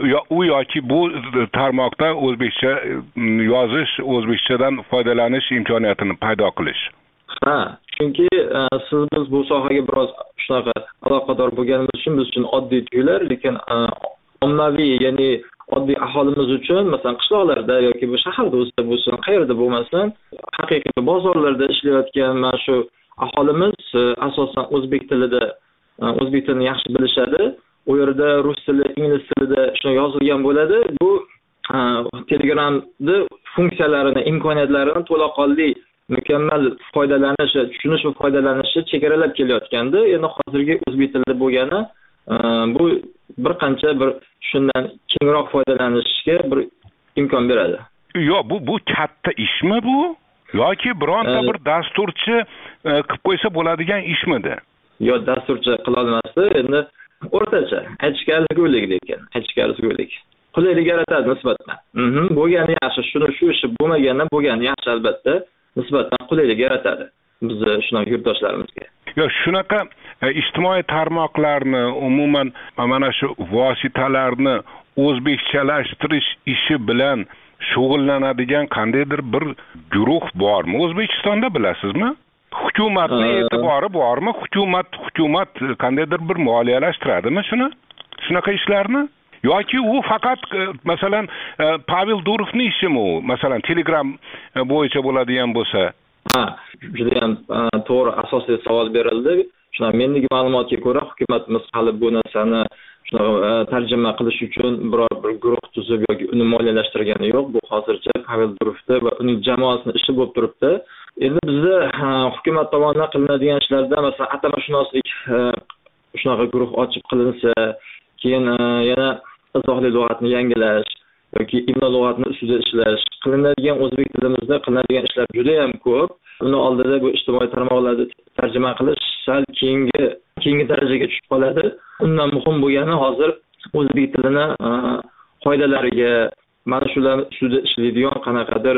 u yoki bu tarmoqda o'zbekcha yozish, o'zbekchadan foydalanish imkoniyatini paydo qilish? Ha, chunki siz biz bu sohaga biroz shunaqa aloqador bo'lganimiz uchun biz uchun oddiy tuyular, lekin ommaviy, ya'ni oddiy aholimiz uchun, masalan qishloqlarda yoki bu shaharda o'zida bo'lsin, qayerda bo'lmasin, haqiqiy bozorlarda ishlayotgan mana shu aholimiz asosan o'zbek tilida, o'zbek tilini yaxshi bilishadi. U yerda rus tili, ingliz tilida shuna yozilgan bo'ladi. Bu Telegramning funksiyalarini, imkoniyatlarini to'laqonli mukammal foydalanishi, tushunish va foydalanishi chegaralab kelayotgandi. Endi hozirgi o'zbek tilida bo'lgani bu bir qancha bir shundan kengroq foydalanishga bir imkon beradi. Yo'q, bu bu katta ishmi bu? Yoki bironta bir dasturchi qilib qo'ysa bo'ladigan ishmidi? Yo'q, dasturchi qila olmasdi. Endi o'rtacha, aytishga arzigulik lekin, aytishga arzigulik. Qulaylik yaratadi nisbatan. Mhm, bo'lgani yaxshi, shuni shu ishi bo'lmagani bo'lgani yaxshi albatta, nisbatan qulaylik yaratadi bizni shunaqa yurtdoshlarimizga. Yo, shunaqa ijtimoiy tarmoqlarni, umuman mana shu vositalarni o'zbekchalashtirish ishi bilan shug'ullanadigan qandaydir bir guruh bormi O'zbekistonda, bilasizmi? Hukumatning e'tibori bormi? Hukumat hukumat qandaydir bir moliyalashtiradimi shuni? Shunaqa ishlarni? Yoki u faqat masalan Pavel Durovning ishimi u, masalan Telegram bo'yicha bo'ladigan bo'lsa? Ha, juda ham to'g'ri, asosiy savol berildi. Shuna menning ma'lumotga ko'ra hukumatimiz hali bu narsani shuna tarjima qilish uchun biror bir guruh tuzib yoki uni moliyalashtirgani yo'q. Bu hozircha Pavel Durovda va uning jamoasining ishi bo'lib turibdi. Endi bizda hukumat tomonidan qilinadigan ishlarda masalan atamashunoslik shunaqa guruh ochib qilinsa, keyin yana izohli lug'atni yangilash yoki imlo lug'atini ustida ishlash, qilinadigan o'zbek tilimizda qilinadigan ishlar juda ham ko'p. Uni oldida bu ijtimoiy tarmoqlarda tarjima qilish sal keyingi keyingi darajaga tushib qoladi. Undan muhim bo'lgani hozir o'zbek tilini qoidalariga mana shular ustida ishlaydigan qanaqadir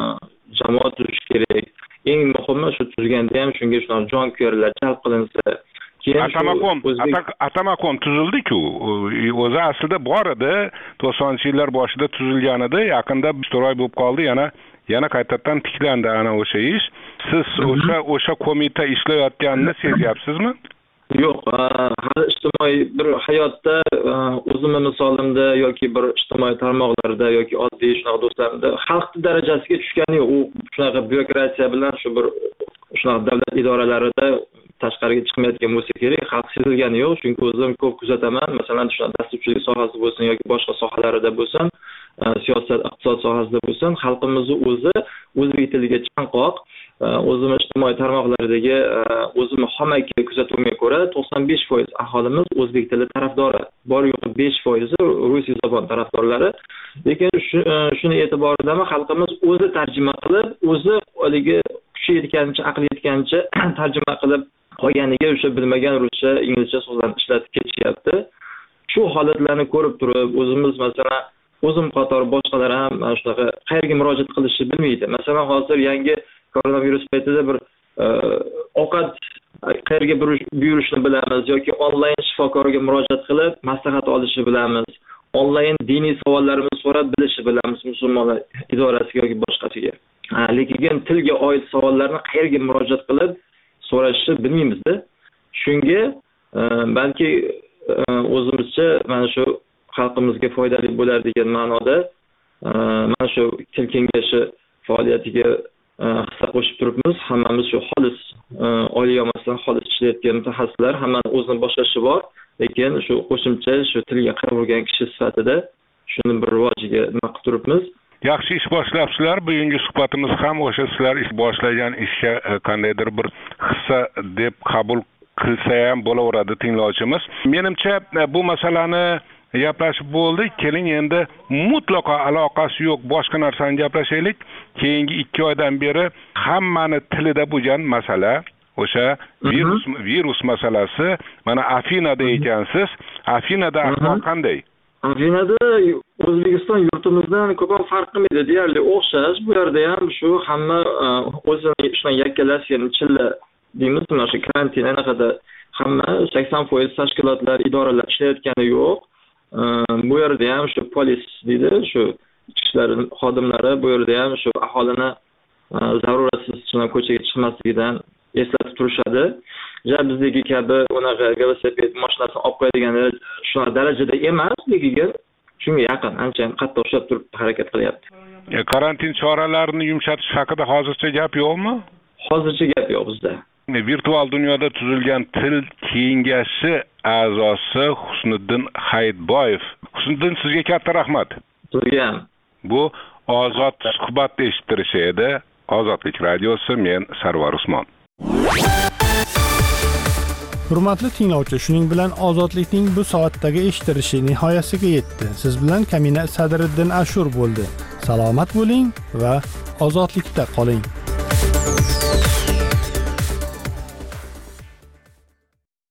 jamoat tuzish kerak. Eng muhimi shu tuzganda ham shunga shunaqa jonkuyarlar jalb qilinsa, Atamakon, Atamakon tuzildi-ku. O'zi aslida bor edi, to'qsoninchi yillar boshida tuzilgan edi, yaqinda biroy bo'lib qoldi, yana yana qaytadan tiklandi ana o'sha ish. Siz o'sha o'sha qo'mita ishlayotganini sezyapsizmi? Yo'q, hali ijtimoiy bir hayotda o'zimning misolimda yoki bir ijtimoiy tarmoqlarda yoki oddiy shunaqa do'stlarimda xalq darajasiga tushgani yo'q. U shunaqa byurokratiya bilan shu bir shunaqa davlat idoralarida tashqariga chiqmayotgan bo'lsa kerak, xalq sezilgani yo'q. Chunki o'zim ko'p kuzataman, masalan shunaqa dasturchilik sohasida bo'lsin yoki boshqa sohalarida bo'lsin, siyosat, iqtisod sohasida bo'lsin, xalqimizni o'zi o'zbek tiliga chanqoq, o'zim ijtimoiy tarmoqlardagi o'zim xomakiy kuzatuvimga ko'ra to'qson besh foiz aholimiz o'zbek tili tarafdori, bor yo'q besh foizi rus zabon tarafdorlari. Lekin shuni e'tiboridami, xalqimiz o'zi tarjima qilib, o'zi haligi kuchi yetgancha, aqli yetgancha tarjima qilib qolganiga o'sha bilmagan ruscha, inglizcha so'zlarni ishlatib ketishyapti. Shu holatlarni ko'rib turib, o'zimiz masalan o'zim qator boshqalar ham shunaqa qayerga murojaat qilishni bilmaydi. Masalan, hozir yangi koronavirus paytida bir ovqat qayerga buyurishni bilamiz yoki onlayn shifokorga murojaat qilib maslahat olishni bilamiz. Onlayn diniy savollarimizni so'rab bilishni bilamiz musulmonlar idorasiga yoki boshqasiga. Lekin tilga oid savollarni qayerga murojaat qilib so'rashni bilmaymiz-da. Shunga balki o'zimizcha mana shu xalqimizga foydali bo'lar degan ma'noda mana shu til kengashi faoliyatiga hissa qo'shib turibmiz. Hammamiz shu xolis oliy yomasdan xolis ishlayotgan mutaxassislar, hammaning o'zining boshqa ishi bor, lekin shu qo'shimcha shu tilga qarab urgan kishi sifatida shuni bir rivojiga nima qilib turibmiz. Yaxshi ish boshlabsizlar. Bugungi suhbatimiz ham o'sha sizlar ish boshlagan ishga qandaydir bir hissa deb qabul qilsa ham bo'laveradi tinglovchimiz. Menimcha bu masalani gaplashib bo'ldik. Keling endi mutlaqo aloqasi yo'q boshqa narsani gaplashaylik. Keyingi ikki oydan beri hammani tilida bo'lgan masala o'sha virus virus masalasi. Mana Afinada ekansiz. Afinada ahvol qanday? Afinada O'zbekiston yurtimizdan ko'p farq qilmaydi, deyarli o'xshash. Bu yerda ham shu hamma o'zini shunday yakkalashgan chilla deymiz, mana shu karantin anaqada hamma sakson foiz tashkilotlar, idoralar ishlayotgani yo'q. Bu yerda ham shu polis deydi, shu ichki ishlar xodimlari bu yerda ham shu aholini zaruratsiz ko'chaga chiqmasligidan eslatib turishadi. Ja bizdagi kabi unaqa velosiped mashinasini olib qo'yadigan shunaqa darajada emas, lekin shunga yaqin, ancha qattiq ushlab turib harakat qilyapti. E, karantin choralarini yumshatish haqida hozircha gap yo'qmi? Hozircha gap yo'q bizda. E, virtual dunyoda tuzilgan til kengashi a'zosi Husniddin Hayitboyev. Husniddin, sizga katta rahmat. Sizga ham. Bu Ozod suhbat eshittirishi edi. Ozodlik radiosi, men Sarvar Usmon. Hurmatli tinglovchi, shuning bilan Ozodlikning bu soatdagi eshittirishi nihoyasiga yetdi. Siz bilan Kamina Sadriddin Ashur bo'ldi. Salomat bo'ling va ozodlikda qoling.